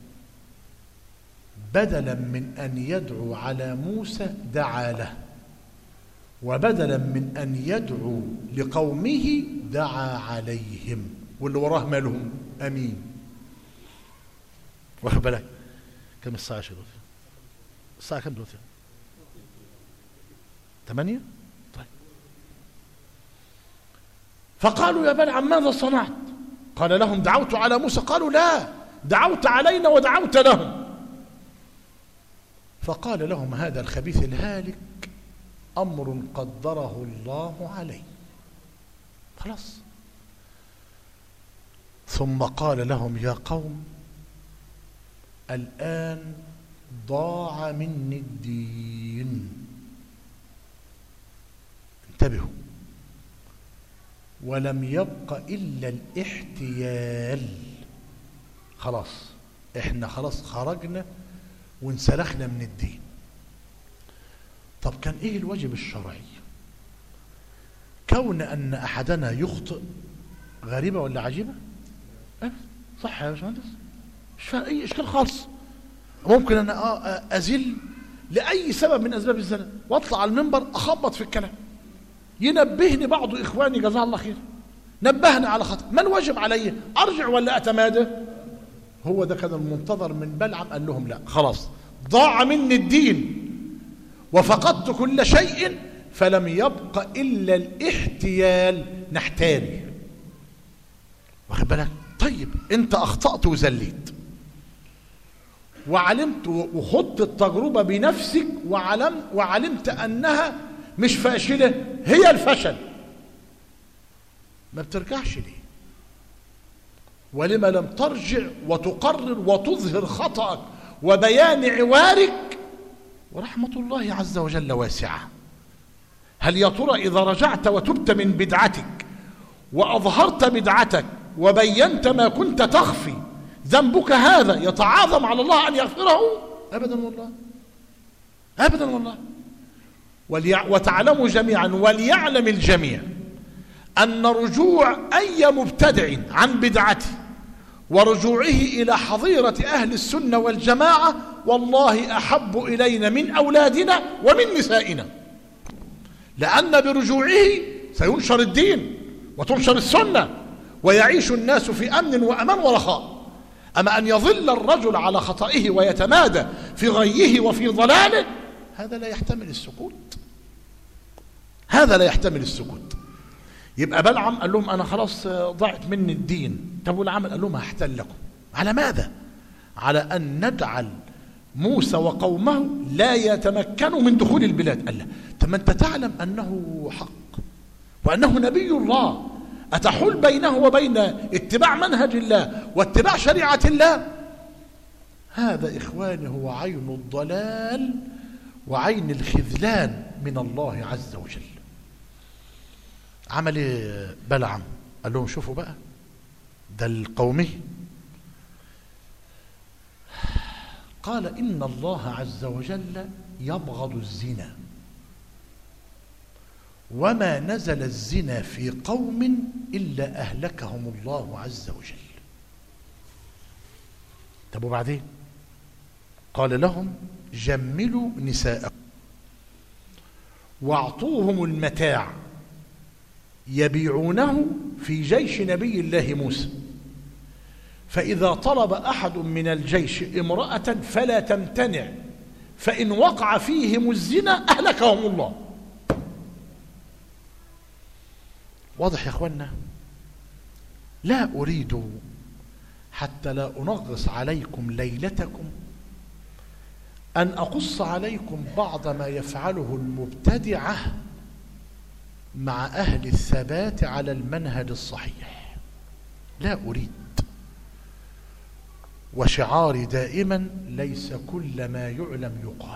بدلا من أن يدعو على موسى دعا له، وبدلا من أن يدعو لقومه دعا عليهم، واللي وراه مالهم أمين. واخد بالك كم الساعة؟ شدوث الساعة كم دلوقتي؟ ثمانية. طيب. فقالوا يا بلعم ماذا صنعت؟ قال لهم دعوت على موسى. قالوا لا، دعوت علينا ودعوت لهم. فقال لهم هذا الخبيث الهالك أمر قدره الله عليه، خلاص. ثم قال لهم يا قوم الآن ضاع مني الدين، انتبهوا، ولم يبق إلا الاحتيال. خلاص احنا خلاص خرجنا وانسلخنا من الدين. طب كان ايه الواجب الشرعي؟ كون ان احدنا يخطئ غريبة ولا عجيبة؟ أه؟ صح يا باشمهندس، مش فاهم اي اشكال خالص. ممكن انا ازل لاي سبب من اسباب الزلل واطلع على المنبر اخبط في الكلام، ينبهني بعض اخواني جزاه الله خير، نبهني على خطأ، ما الواجب علي؟ ارجع ولا اتمادى؟ هو ده كان المنتظر من بلعم. قال لهم لا، خلاص ضاع مني الدين وفقدت كل شيء، فلم يبق إلا الاحتيال، نحتال. واخد بالك؟ طيب انت اخطأت وزليت وعلمت وخضت التجربة بنفسك وعلم وعلمت انها مش فاشلة، هي الفشل، ما بترجعش ليه؟ ولما لم ترجع وتقرر وتظهر خطأك وبيان عوارك؟ ورحمة الله عز وجل واسعة. هل يا ترى إذا رجعت وتبت من بدعتك وأظهرت بدعتك وبينت ما كنت تخفي، ذنبك هذا يتعاظم على الله أن يغفره؟ أبدا والله، أبدا والله. وتعلموا جميعا وليعلم الجميع أن رجوع أي مبتدع عن بدعته ورجوعه إلى حظيرة أهل السنة والجماعة والله أحب إلينا من أولادنا ومن نسائنا، لأن برجوعه سينشر الدين وتنشر السنة ويعيش الناس في أمن وأمان ورخاء. أما أن يظل الرجل على خطئه ويتمادى في غيه وفي ضلاله، هذا لا يحتمل السكوت، هذا لا يحتمل السكوت. يبقى بلعم قال لهم أنا خلاص ضعت مني الدين. طب والعمل؟ قال لهم هحتل لكم. على ماذا؟ على أن نجعل موسى وقومه لا يتمكنوا من دخول البلاد. قال لا، طب ما أنت تعلم أنه حق وأنه نبي الله، أتحول بينه وبين اتباع منهج الله واتباع شريعة الله؟ هذا إخواني هو عين الضلال وعين الخذلان من الله عز وجل. عمل ايه بلعم؟ قال لهم شوفوا بقى، ده القومي قال إن الله عز وجل يبغض الزنا، وما نزل الزنا في قوم إلا أهلكهم الله عز وجل. طب وبعدين؟ قال لهم جملوا نساءكم واعطوهم المتاع يبيعونه في جيش نبي الله موسى، فإذا طلب أحد من الجيش امرأة فلا تمتنع، فإن وقع فيهم الزنا أهلكهم الله. واضح يا أخوانا؟ لا أريد حتى لا أنغص عليكم ليلتكم أن أقص عليكم بعض ما يفعله المبتدعة مع أهل الثبات على المنهج الصحيح، لا أريد. وشعاري دائما ليس كل ما يعلم يقال،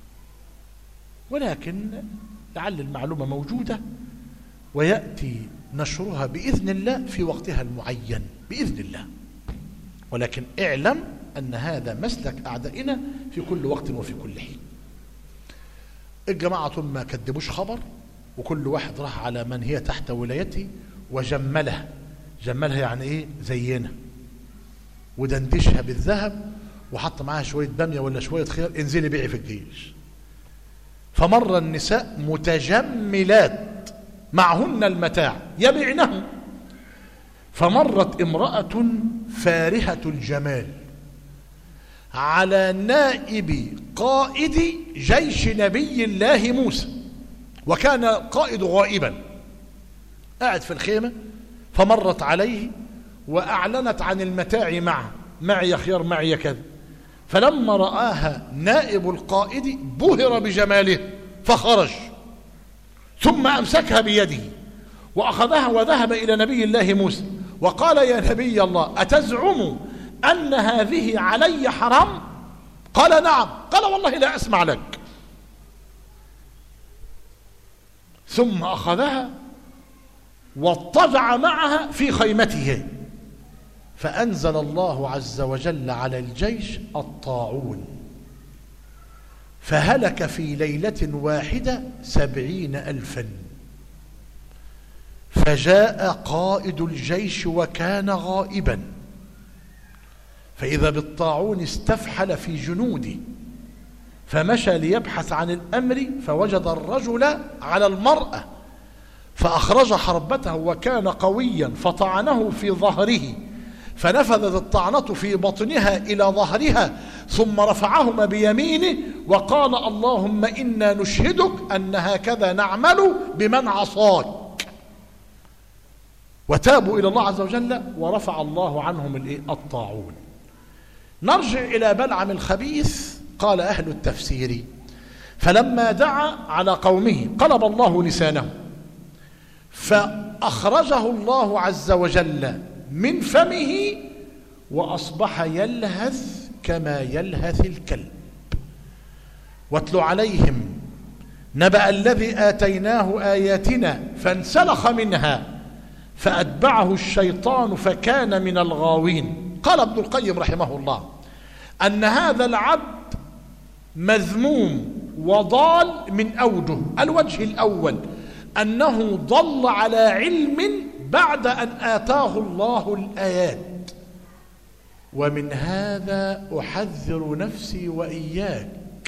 ولكن لعل المعلومة موجودة ويأتي نشرها بإذن الله في وقتها المعين بإذن الله. ولكن اعلم أن هذا مسلك أعدائنا في كل وقت وفي كل حين. الجماعة ما كدبوش خبر، وكل واحد راح على من هي تحت ولايته وجملها. جملها يعني ايه؟ زينا، ودندشها بالذهب وحط معاها شوية بامية ولا شوية خيار، انزلي بيعي في الجيش. فمر النساء متجملات معهن المتاع يبيعنه، فمرت امرأة فارهة الجمال على نائب قائد جيش نبي الله موسى، وكان قائد غائبا قاعد في الخيمة، فمرت عليه وأعلنت عن المتاع معه، معي خيار معي كذا. فلما رآها نائب القائد بهر بجماله فخرج، ثم أمسكها بيده وأخذها وذهب إلى نبي الله موسى وقال يا نبي الله أتزعم أن هذه علي حرام؟ قال نعم. قال والله لا أسمع لك. ثم أخذها واضطجع معها في خيمته، فأنزل الله عز وجل على الجيش الطاعون، فهلك في ليلة واحدة سبعين ألفا. فجاء قائد الجيش وكان غائبا، فإذا بالطاعون استفحل في جنوده، فمشى ليبحث عن الأمر فوجد الرجل على المرأة، فأخرج حربته وكان قويا فطعنه في ظهره، فنفذت الطعنة في بطنها إلى ظهرها، ثم رفعهما بيمينه وقال اللهم إنا نشهدك أن هكذا نعمل بمن عصاك، وتابوا إلى الله عز وجل ورفع الله عنهم الطاعون. نرجع إلى بلعم الخبيث. قال أهل التفسير فلما دعا على قومه قلب الله لسانه، فأخرجه الله عز وجل من فمه وأصبح يلهث كما يلهث الكلب. واتل عليهم نبأ الذي آتيناه آياتنا فانسلخ منها فأتبعه الشيطان فكان من الغاوين. قال ابن القيم رحمه الله أن هذا العبد مذموم وضال من أوجه. الوجه الأول أنه ضل على علم بعد أن آتاه الله الآيات، ومن هذا أحذر نفسي وإياك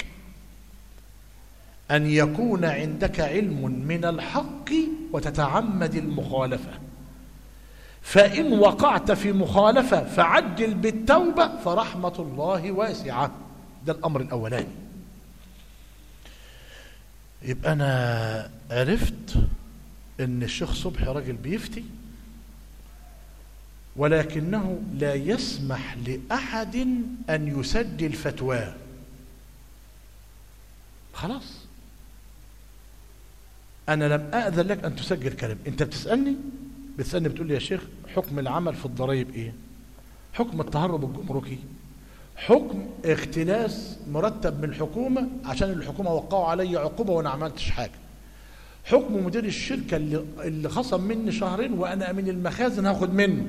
أن يكون عندك علم من الحق وتتعمد المخالفة، فإن وقعت في مخالفة فعجل بالتوبة فرحمة الله واسعة. ده الأمر الأولاني. يبقى أنا عرفت إن الشيخ صبحي راجل بيفتي، ولكنه لا يسمح لأحد أن يسجل فتواه. خلاص، أنا لم أأذن لك أن تسجل كلام. أنت بتسألني بتسألني بتقول لي يا شيخ حكم العمل في الضرائب إيه؟ حكم التهرب الجمركي، حكم اختلاس مرتب من الحكومة عشان الحكومة وقعوا علي عقوبة وأنا عملتش حاجة، حكم مدير الشركة اللي, اللي خصم مني شهرين وأنا أمين المخازن هاخد منه.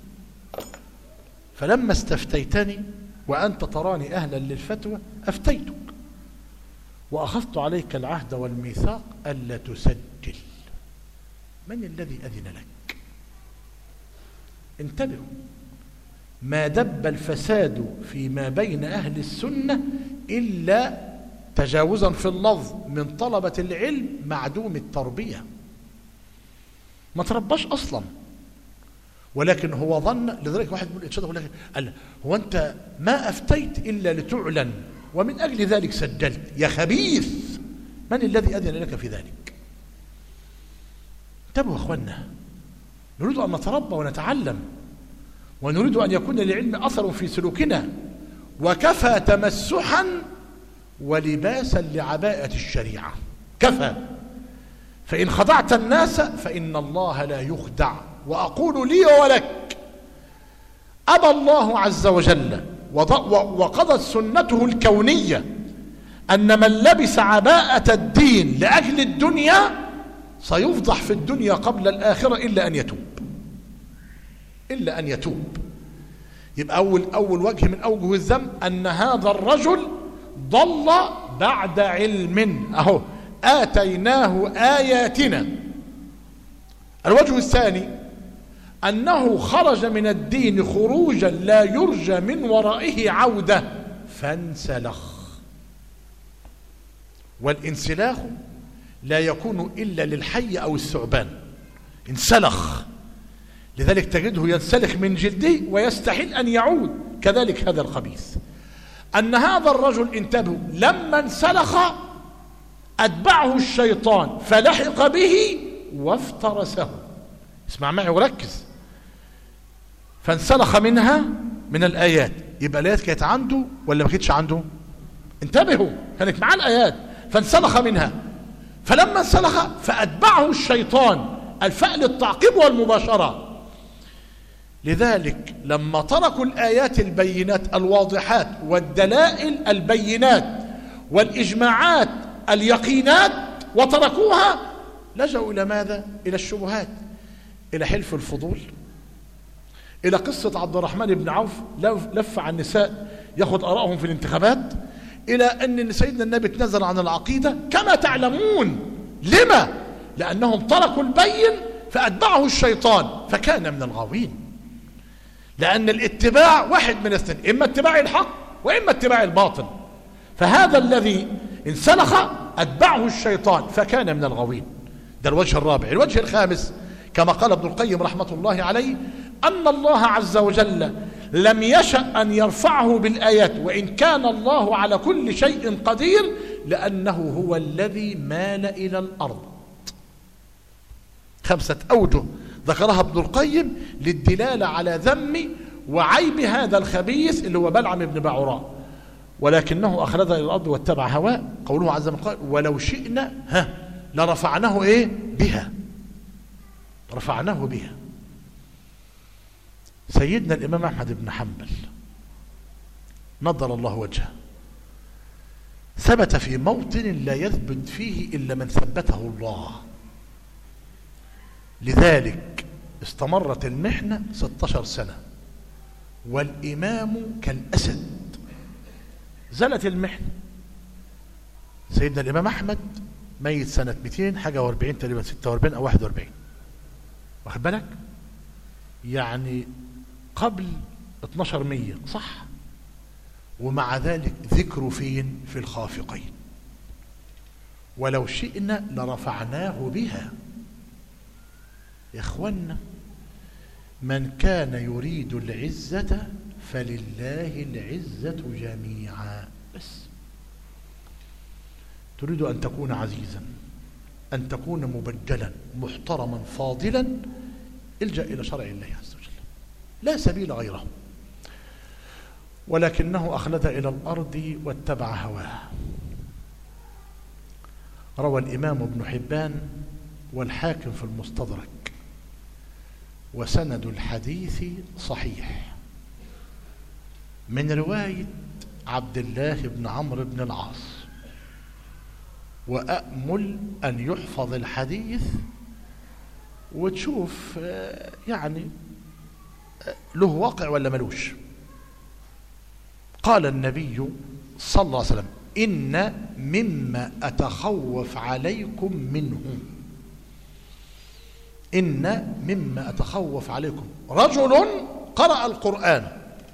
فلما استفتيتني وأنت تراني أهلا للفتوى أفتيتك، وأخذت عليك العهد والميثاق ألا تسجل. من الذي أذن لك؟ انتبهوا، ما دب الفساد فيما بين أهل السنة إلا تجاوزا في اللفظ من طلبة العلم معدوم التربية، ما ترباش أصلا، ولكن هو ظن. لذلك واحد يقول إرشاد، لكن قال هو أنت ما أفتيت إلا لتعلن ومن أجل ذلك سجلت. يا خبيث، من الذي أذن لك في ذلك؟ انتبهوا يا أخوانا، نريد أن نتربى ونتعلم، ونريد أن يكون للعلم أثر في سلوكنا، وكفى تمسحا ولباسا لعباءة الشريعة. كفى. فإن خدعت الناس فإن الله لا يخدع. وأقول لي ولك، أبى الله عز وجل وقضت سنته الكونية أن من لبس عباءة الدين لأجل الدنيا سيفضح في الدنيا قبل الآخرة إلا أن يتوب، إلا أن يتوب. يبقى أول, أول وجه من أوجه الذنب أن هذا الرجل ضل بعد علم، أهو آتيناه آياتنا. الوجه الثاني أنه خرج من الدين خروجا لا يرجى من ورائه عودة فانسلخ. والانسلاخ لا يكون إلا للحي أو الثعبان. انسلخ، لذلك تجده ينسلخ من جلده ويستحيل أن يعود. كذلك هذا الخبيث، أن هذا الرجل انتبهوا لما انسلخ أتبعه الشيطان فلحق به وافترسه. اسمع معي وركز. فانسلخ منها من الآيات، يبقى الآيات كانت عنده ولا ما كانتش عنده؟ انتبهوا، كانت معاه الآيات. فانسلخ منها، فلما انسلخ فأتبعه الشيطان، الفاء للتعقيب والمباشرة. لذلك لما تركوا الآيات البينات الواضحات والدلائل البينات والإجماعات اليقينات وتركوها، لجأوا إلى ماذا؟ إلى الشبهات، إلى حلف الفضول، إلى قصة عبد الرحمن بن عوف لف عن النساء ياخذ آرائهم في الانتخابات، إلى أن سيدنا النبي تنزل عن العقيدة كما تعلمون. لما؟ لأنهم تركوا البين فأتبعه الشيطان فكان من الغاوين. لأن الاتباع واحد من الاثنين، إما اتباع الحق وإما اتباع الباطل. فهذا الذي انسلخ أتبعه الشيطان فكان من الغاوين. ده الوجه الرابع. الوجه الخامس كما قال ابن القيم رحمة الله عليه أن الله عز وجل لم يشأ أن يرفعه بالآيات وإن كان الله على كل شيء قدير، لأنه هو الذي مال إلى الأرض. خمسة أوجه ذكرها ابن القيم للدلالة على ذم وعيب هذا الخبيث اللي هو بلعم بن بعوراء، ولكنه أخلد إلى الأرض واتبع هواه. قوله عز وجل ولو شئنا ها لرفعناه إيه بها، رفعناه بها. سيدنا الإمام أحمد بن حنبل نضر الله وجهه ثبت في موطن لا يثبت فيه إلا من ثبته الله، لذلك استمرت المحنة ستة عشر سنة والإمام كالأسد. زالت المحنة. سيدنا الإمام أحمد ميت سنة مئتين حاجة واربعين تقريبا، ستة واربعين أو واحد واربعين، واخد بالك؟ يعني قبل اثناشر مية صح؟ ومع ذلك ذكره فين؟ في الخافقين. ولو شئنا لرفعناه بها. يا اخوانا من كان يريد العزة فلله العزة جميعا. بس تريد أن تكون عزيزا، أن تكون مبجلا محترما فاضلا، الجأ إلى شرع الله عز وجل، لا سبيل غيره. ولكنه أخلد إلى الأرض واتبع هواه. روى الإمام ابن حبان والحاكم في المستدرك وسند الحديث صحيح من رواية عبد الله بن عمرو بن العاص، وأأمل أن يحفظ الحديث وتشوف يعني له واقع ولا ملوش. قال النبي صلى الله عليه وسلم: إن مما أتخوف عليكم منه إن مما أتخوف عليكم رجل قرأ القرآن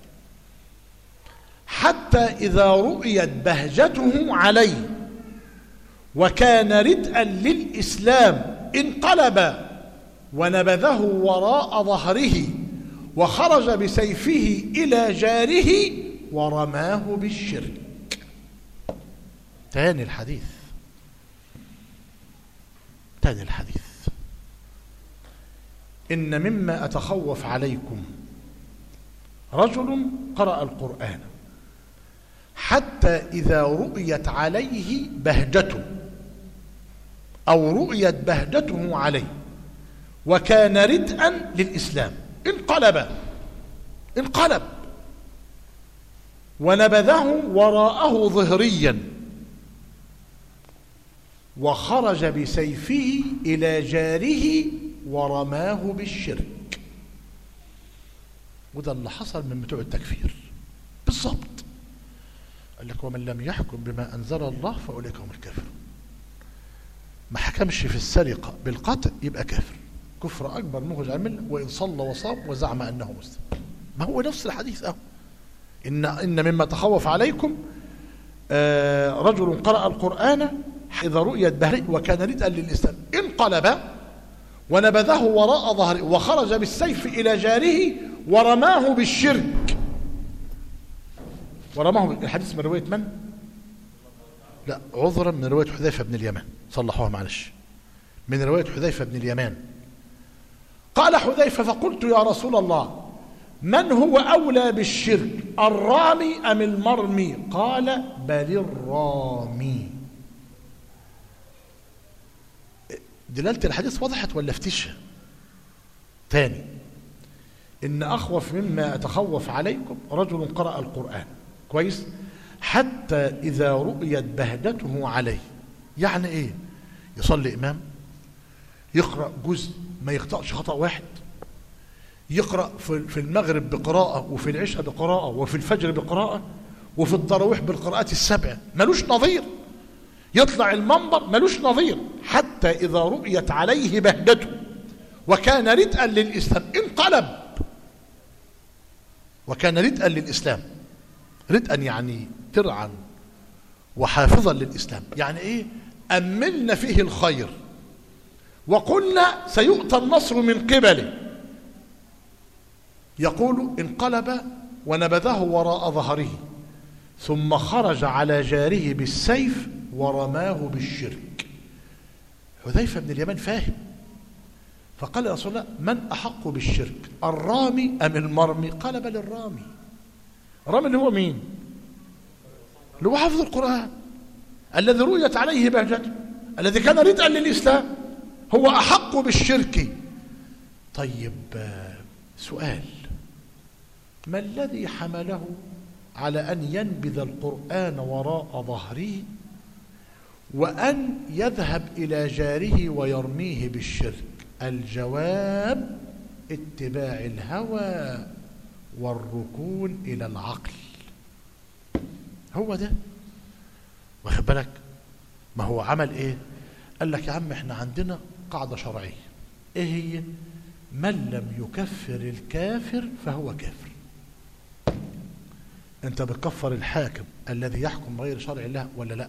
حتى إذا رؤيت بهجته عليه وكان ردءا للإسلام انقلب ونبذه وراء ظهره وخرج بسيفه إلى جاره ورماه بالشرك. تاني الحديث تاني الحديث إن مما أتخوف عليكم رجل قرأ القرآن حتى إذا رؤيت عليه بهجته أو رؤيت بهجته عليه وكان ردءا للإسلام انقلب انقلب ونبذه وراءه ظهريا وخرج بسيفه إلى جاره ورماه بالشرك. وده اللي حصل من بتوع التكفير بالضبط. قال لك: ومن لم يحكم بما أنزل الله فأولئك هم الكافرون. ما حكمش في السرقة بالقتل يبقى كافر، كفر أكبر مخرج عن الملة، وإن صلى وصام وزعم أنه مسلم. ما هو نفس الحديث أهو. إن إن مما تخوف عليكم آه رجل قرأ القرآن إذا رؤيت بهجته وكان ردءا للإسلام انقلب ونبذه وراء ظهره وخرج بالسيف إلى جاره ورماه بالشرك. ورماه. الحديث من رواية من؟ لا، عذرا، من رواية حذيفة بن اليمان، صلحوها معلش، من رواية حذيفة بن اليمان. قال حذيفة: فقلت يا رسول الله من هو أولى بالشرك، الرامي أم المرمي؟ قال: بل الرامي. دلالة الحديث وضحت ولا افتشها؟ ثاني: إن أخوف مما أتخوف عليكم رجل قرأ القرآن كويس حتى إذا رؤيت بهجته عليه. يعني إيه؟ يصلي إمام، يقرأ جزء ما يخطأش خطأ واحد، يقرأ في المغرب بقراءة وفي العشاء بقراءة وفي الفجر بقراءة وفي التراويح بالقراءات السبع، ملوش نظير. يطلع المنبر ملوش نظير حتى إذا رؤيت عليه بهجته وكان ردءا للإسلام انقلب. وكان ردءا للإسلام، ردءا يعني ترعا وحافظا للإسلام. يعني إيه؟ أملنا فيه الخير وقلنا سيؤتى النصر من قبله. يقول: انقلب ونبذه وراء ظهره ثم خرج على جاره بالسيف ورماه بالشرك. حذيفة بن اليمان فاهم، فقال: يا رسول الله من أحق بالشرك، الرامي أم المرمي؟ قال: بل الرامي. الرامي اللي هو مين؟ اللي هو حافظ القرآن الذي رؤيت عليه بهجته الذي كان ردءا للإسلام، هو أحق بالشرك. طيب سؤال: ما الذي حمله على أن ينبذ القرآن وراء ظهره وأن يذهب إلى جاره ويرميه بالشرك؟ الجواب: اتباع الهوى والركون إلى العقل. هو ده، واخد بالك؟ ما هو عمل ايه؟ قال لك: يا عم احنا عندنا قاعدة شرعية، ايه هي؟ من لم يكفر الكافر فهو كافر. انت بتكفر الحاكم الذي يحكم غير شرع الله ولا لا؟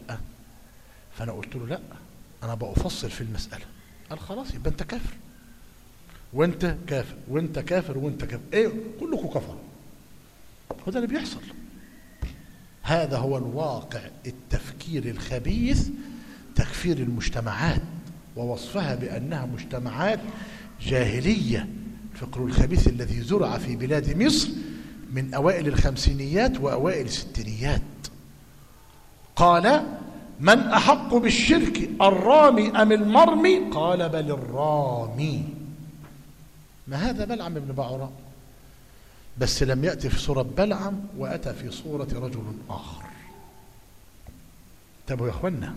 فانا قلت له لا، انا بأفصل في المسألة. قال: خلاص يبقى انت كافر. وانت كافر وانت كافر وانت كافر، ايه كلكم كفر. وده اللي بيحصل. هذا هو الواقع. التفكير الخبيث تكفير المجتمعات ووصفها بأنها مجتمعات جاهلية. الفكر الخبيث الذي زرع في بلاد مصر من أوائل الخمسينيات وأوائل الستينيات. قال: من أحق بالشرك الرامي أم المرمي؟ قال: بل الرامي. ما هذا بلعم بن بعوراء، بس لم يأتي في صورة بلعم وأتى في صورة رجل آخر. انتبهوا يا أخوانا.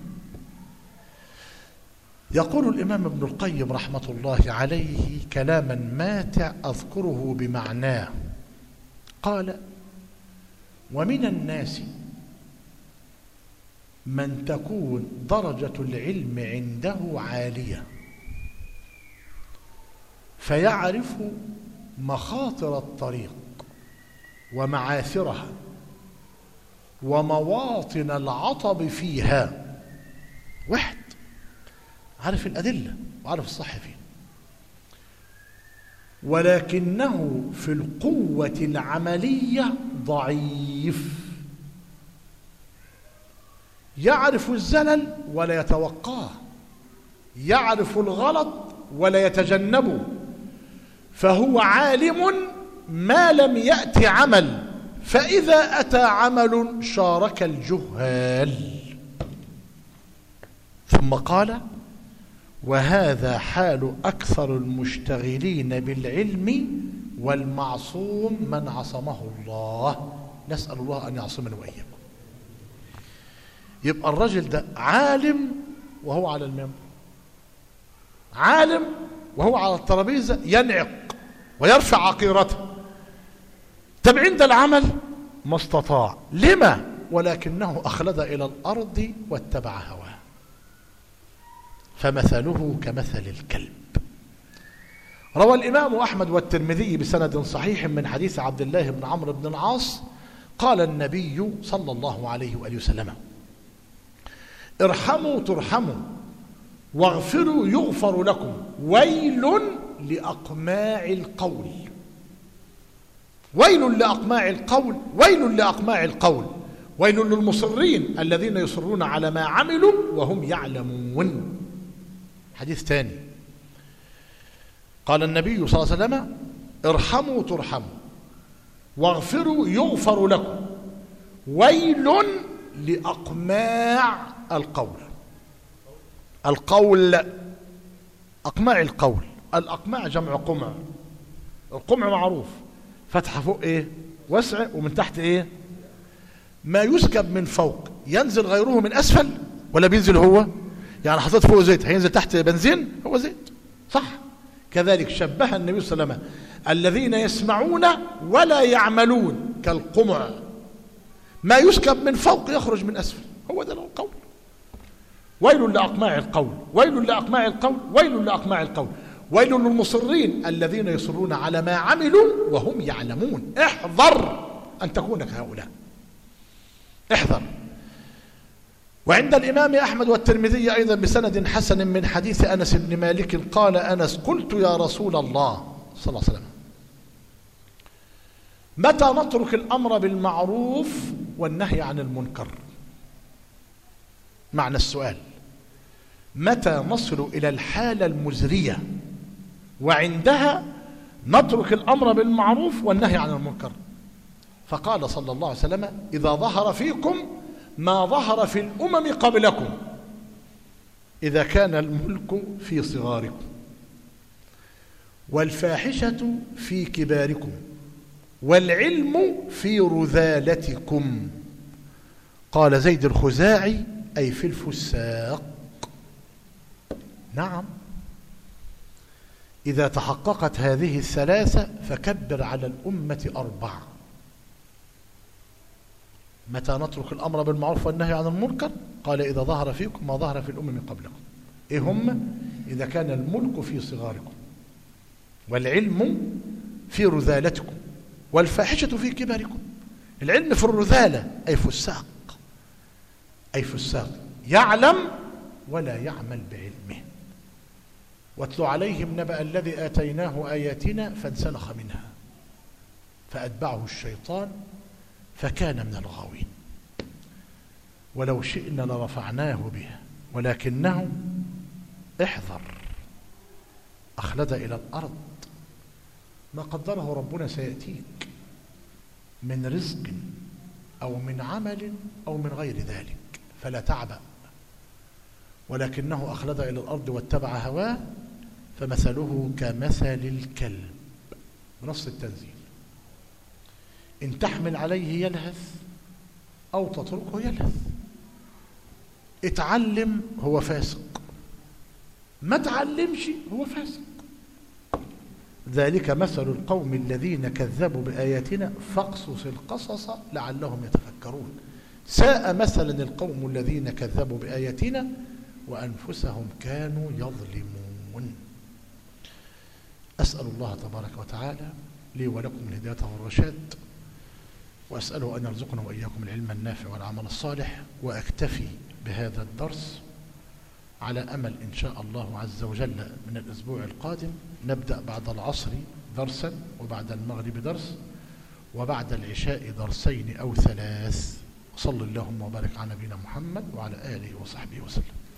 يقول الإمام ابن القيم رحمة الله عليه كلاما ماتع أذكره بمعناه. قال: ومن الناس من تكون درجة العلم عنده عالية فيعرف مخاطر الطريق ومعاثرها ومواطن العطب فيها. واحد عارف الأدلة وعارف الصح فيه، ولكنه في القوة العملية ضعيف. يعرف الزلل ولا يتوقاه، يعرف الغلط ولا يتجنبه، فهو عالم ما لم يأت عمل، فإذا أتى عمل شارك الجهال. ثم قال: وهذا حال أكثر المشتغلين بالعلم والمعصوم من عصمه الله. نسأل الله أن يعصمنا وإياكم. يبقى الرجل ده عالم وهو على المنبر، عالم وهو على الترابيزة ينعق ويرفع عقيرته. طب عند العمل ما استطاع. لما؟ ولكنه أخلد إلى الأرض واتبع هواه، فمثله كمثل الكلب. روى الإمام أحمد والترمذي بسند صحيح من حديث عبد الله بن عمرو بن العاص قال النبي صلى الله عليه وآله وسلم: ارحموا ترحموا واغفروا يغفر لكم، ويل لأقماع القول. ويل لأقماع القول، ويل لأقماع القول، ويل للمصرين الذين يصرون على ما عملوا وهم يعلمون. حديث ثاني قال النبي صلى الله عليه وسلم: ارحموا ترحموا واغفروا يغفر لكم، ويل لأقماع القول. القول أقماع القول. الأقماع جمع قمع. القمع معروف، فتحة فوق ايه وسع، ومن تحت ايه ما يسكب من فوق ينزل غيره من أسفل، ولا بينزل هو؟ يعني حطيت فوق زيت هينزل تحت بنزين؟ هو زيت، صح؟ كذلك شبه النبي صلى الله عليه وسلم الذين يسمعون ولا يعملون كالقمع، ما يسكب من فوق يخرج من أسفل. هو ده القول. ويل لأقماع القول، ويل لأقماع القول، ويل لأقماع القول، ويل للمصرين الذين يصرون على ما عملوا وهم يعلمون. احذر أن تكون كهؤلاء، احذر. وعند الإمام أحمد والترمذي أيضا بسند حسن من حديث أنس بن مالك قال أنس: قلت يا رسول الله صلى الله عليه وسلم: متى نترك الأمر بالمعروف والنهي عن المنكر؟ معنى السؤال: متى نصل إلى الحالة المزرية وعندها نترك الأمر بالمعروف والنهي عن المنكر؟ فقال صلى الله عليه وسلم: إذا ظهر فيكم ما ظهر في الأمم قبلكم، إذا كان الملك في صغاركم والفاحشة في كباركم والعلم في رذالتكم. قال زيد الخزاعي: أي في الفساق. نعم، إذا تحققت هذه الثلاثة فكبر على الأمة أربعة. متى نترك الأمر بالمعروف والنهي عن المنكر؟ قال: إذا ظهر فيكم ما ظهر في الأمم قبلكم. إيه هم؟ إذا كان الملك في صغاركم والعلم في رذالتكم والفاحشة في كباركم. العلم في الرذالة أي فساق، أي فساق يعلم ولا يعمل بعلمه. واتل عليهم نبأ الذي آتيناه آياتنا فانسلخ منها فأتبعه الشيطان فكان من الغاوين ولو شئنا لرفعناه به ولكنه احذر أخلد إلى الأرض ما قدره ربنا سيأتيك من رزق أو من عمل أو من غير ذلك فلا تعبأ ولكنه أخلد إلى الأرض واتبع هواه فمثله كمثل الكلب بنص التنزيل إن تحمل عليه يلهث أو تتركه يلهث اتعلم هو فاسق ما تعلمش هو فاسق ذلك مثل القوم الذين كذبوا بآياتنا فاقصص القصص لعلهم يتفكرون ساء مثلا القوم الذين كذبوا بآياتنا وأنفسهم كانوا يظلمون. أسأل الله تبارك وتعالى لي ولكم الهداية والرشاد وأسأله أن يرزقنا وإياكم العلم النافع والعمل الصالح وأكتفي بهذا الدرس على أمل إن شاء الله عز وجل من الأسبوع القادم نبدأ بعد العصر درسا وبعد المغرب درس وبعد العشاء درسين أو ثلاث. صلى اللهم وبارك على نبينا محمد وعلى آله وصحبه وسلم.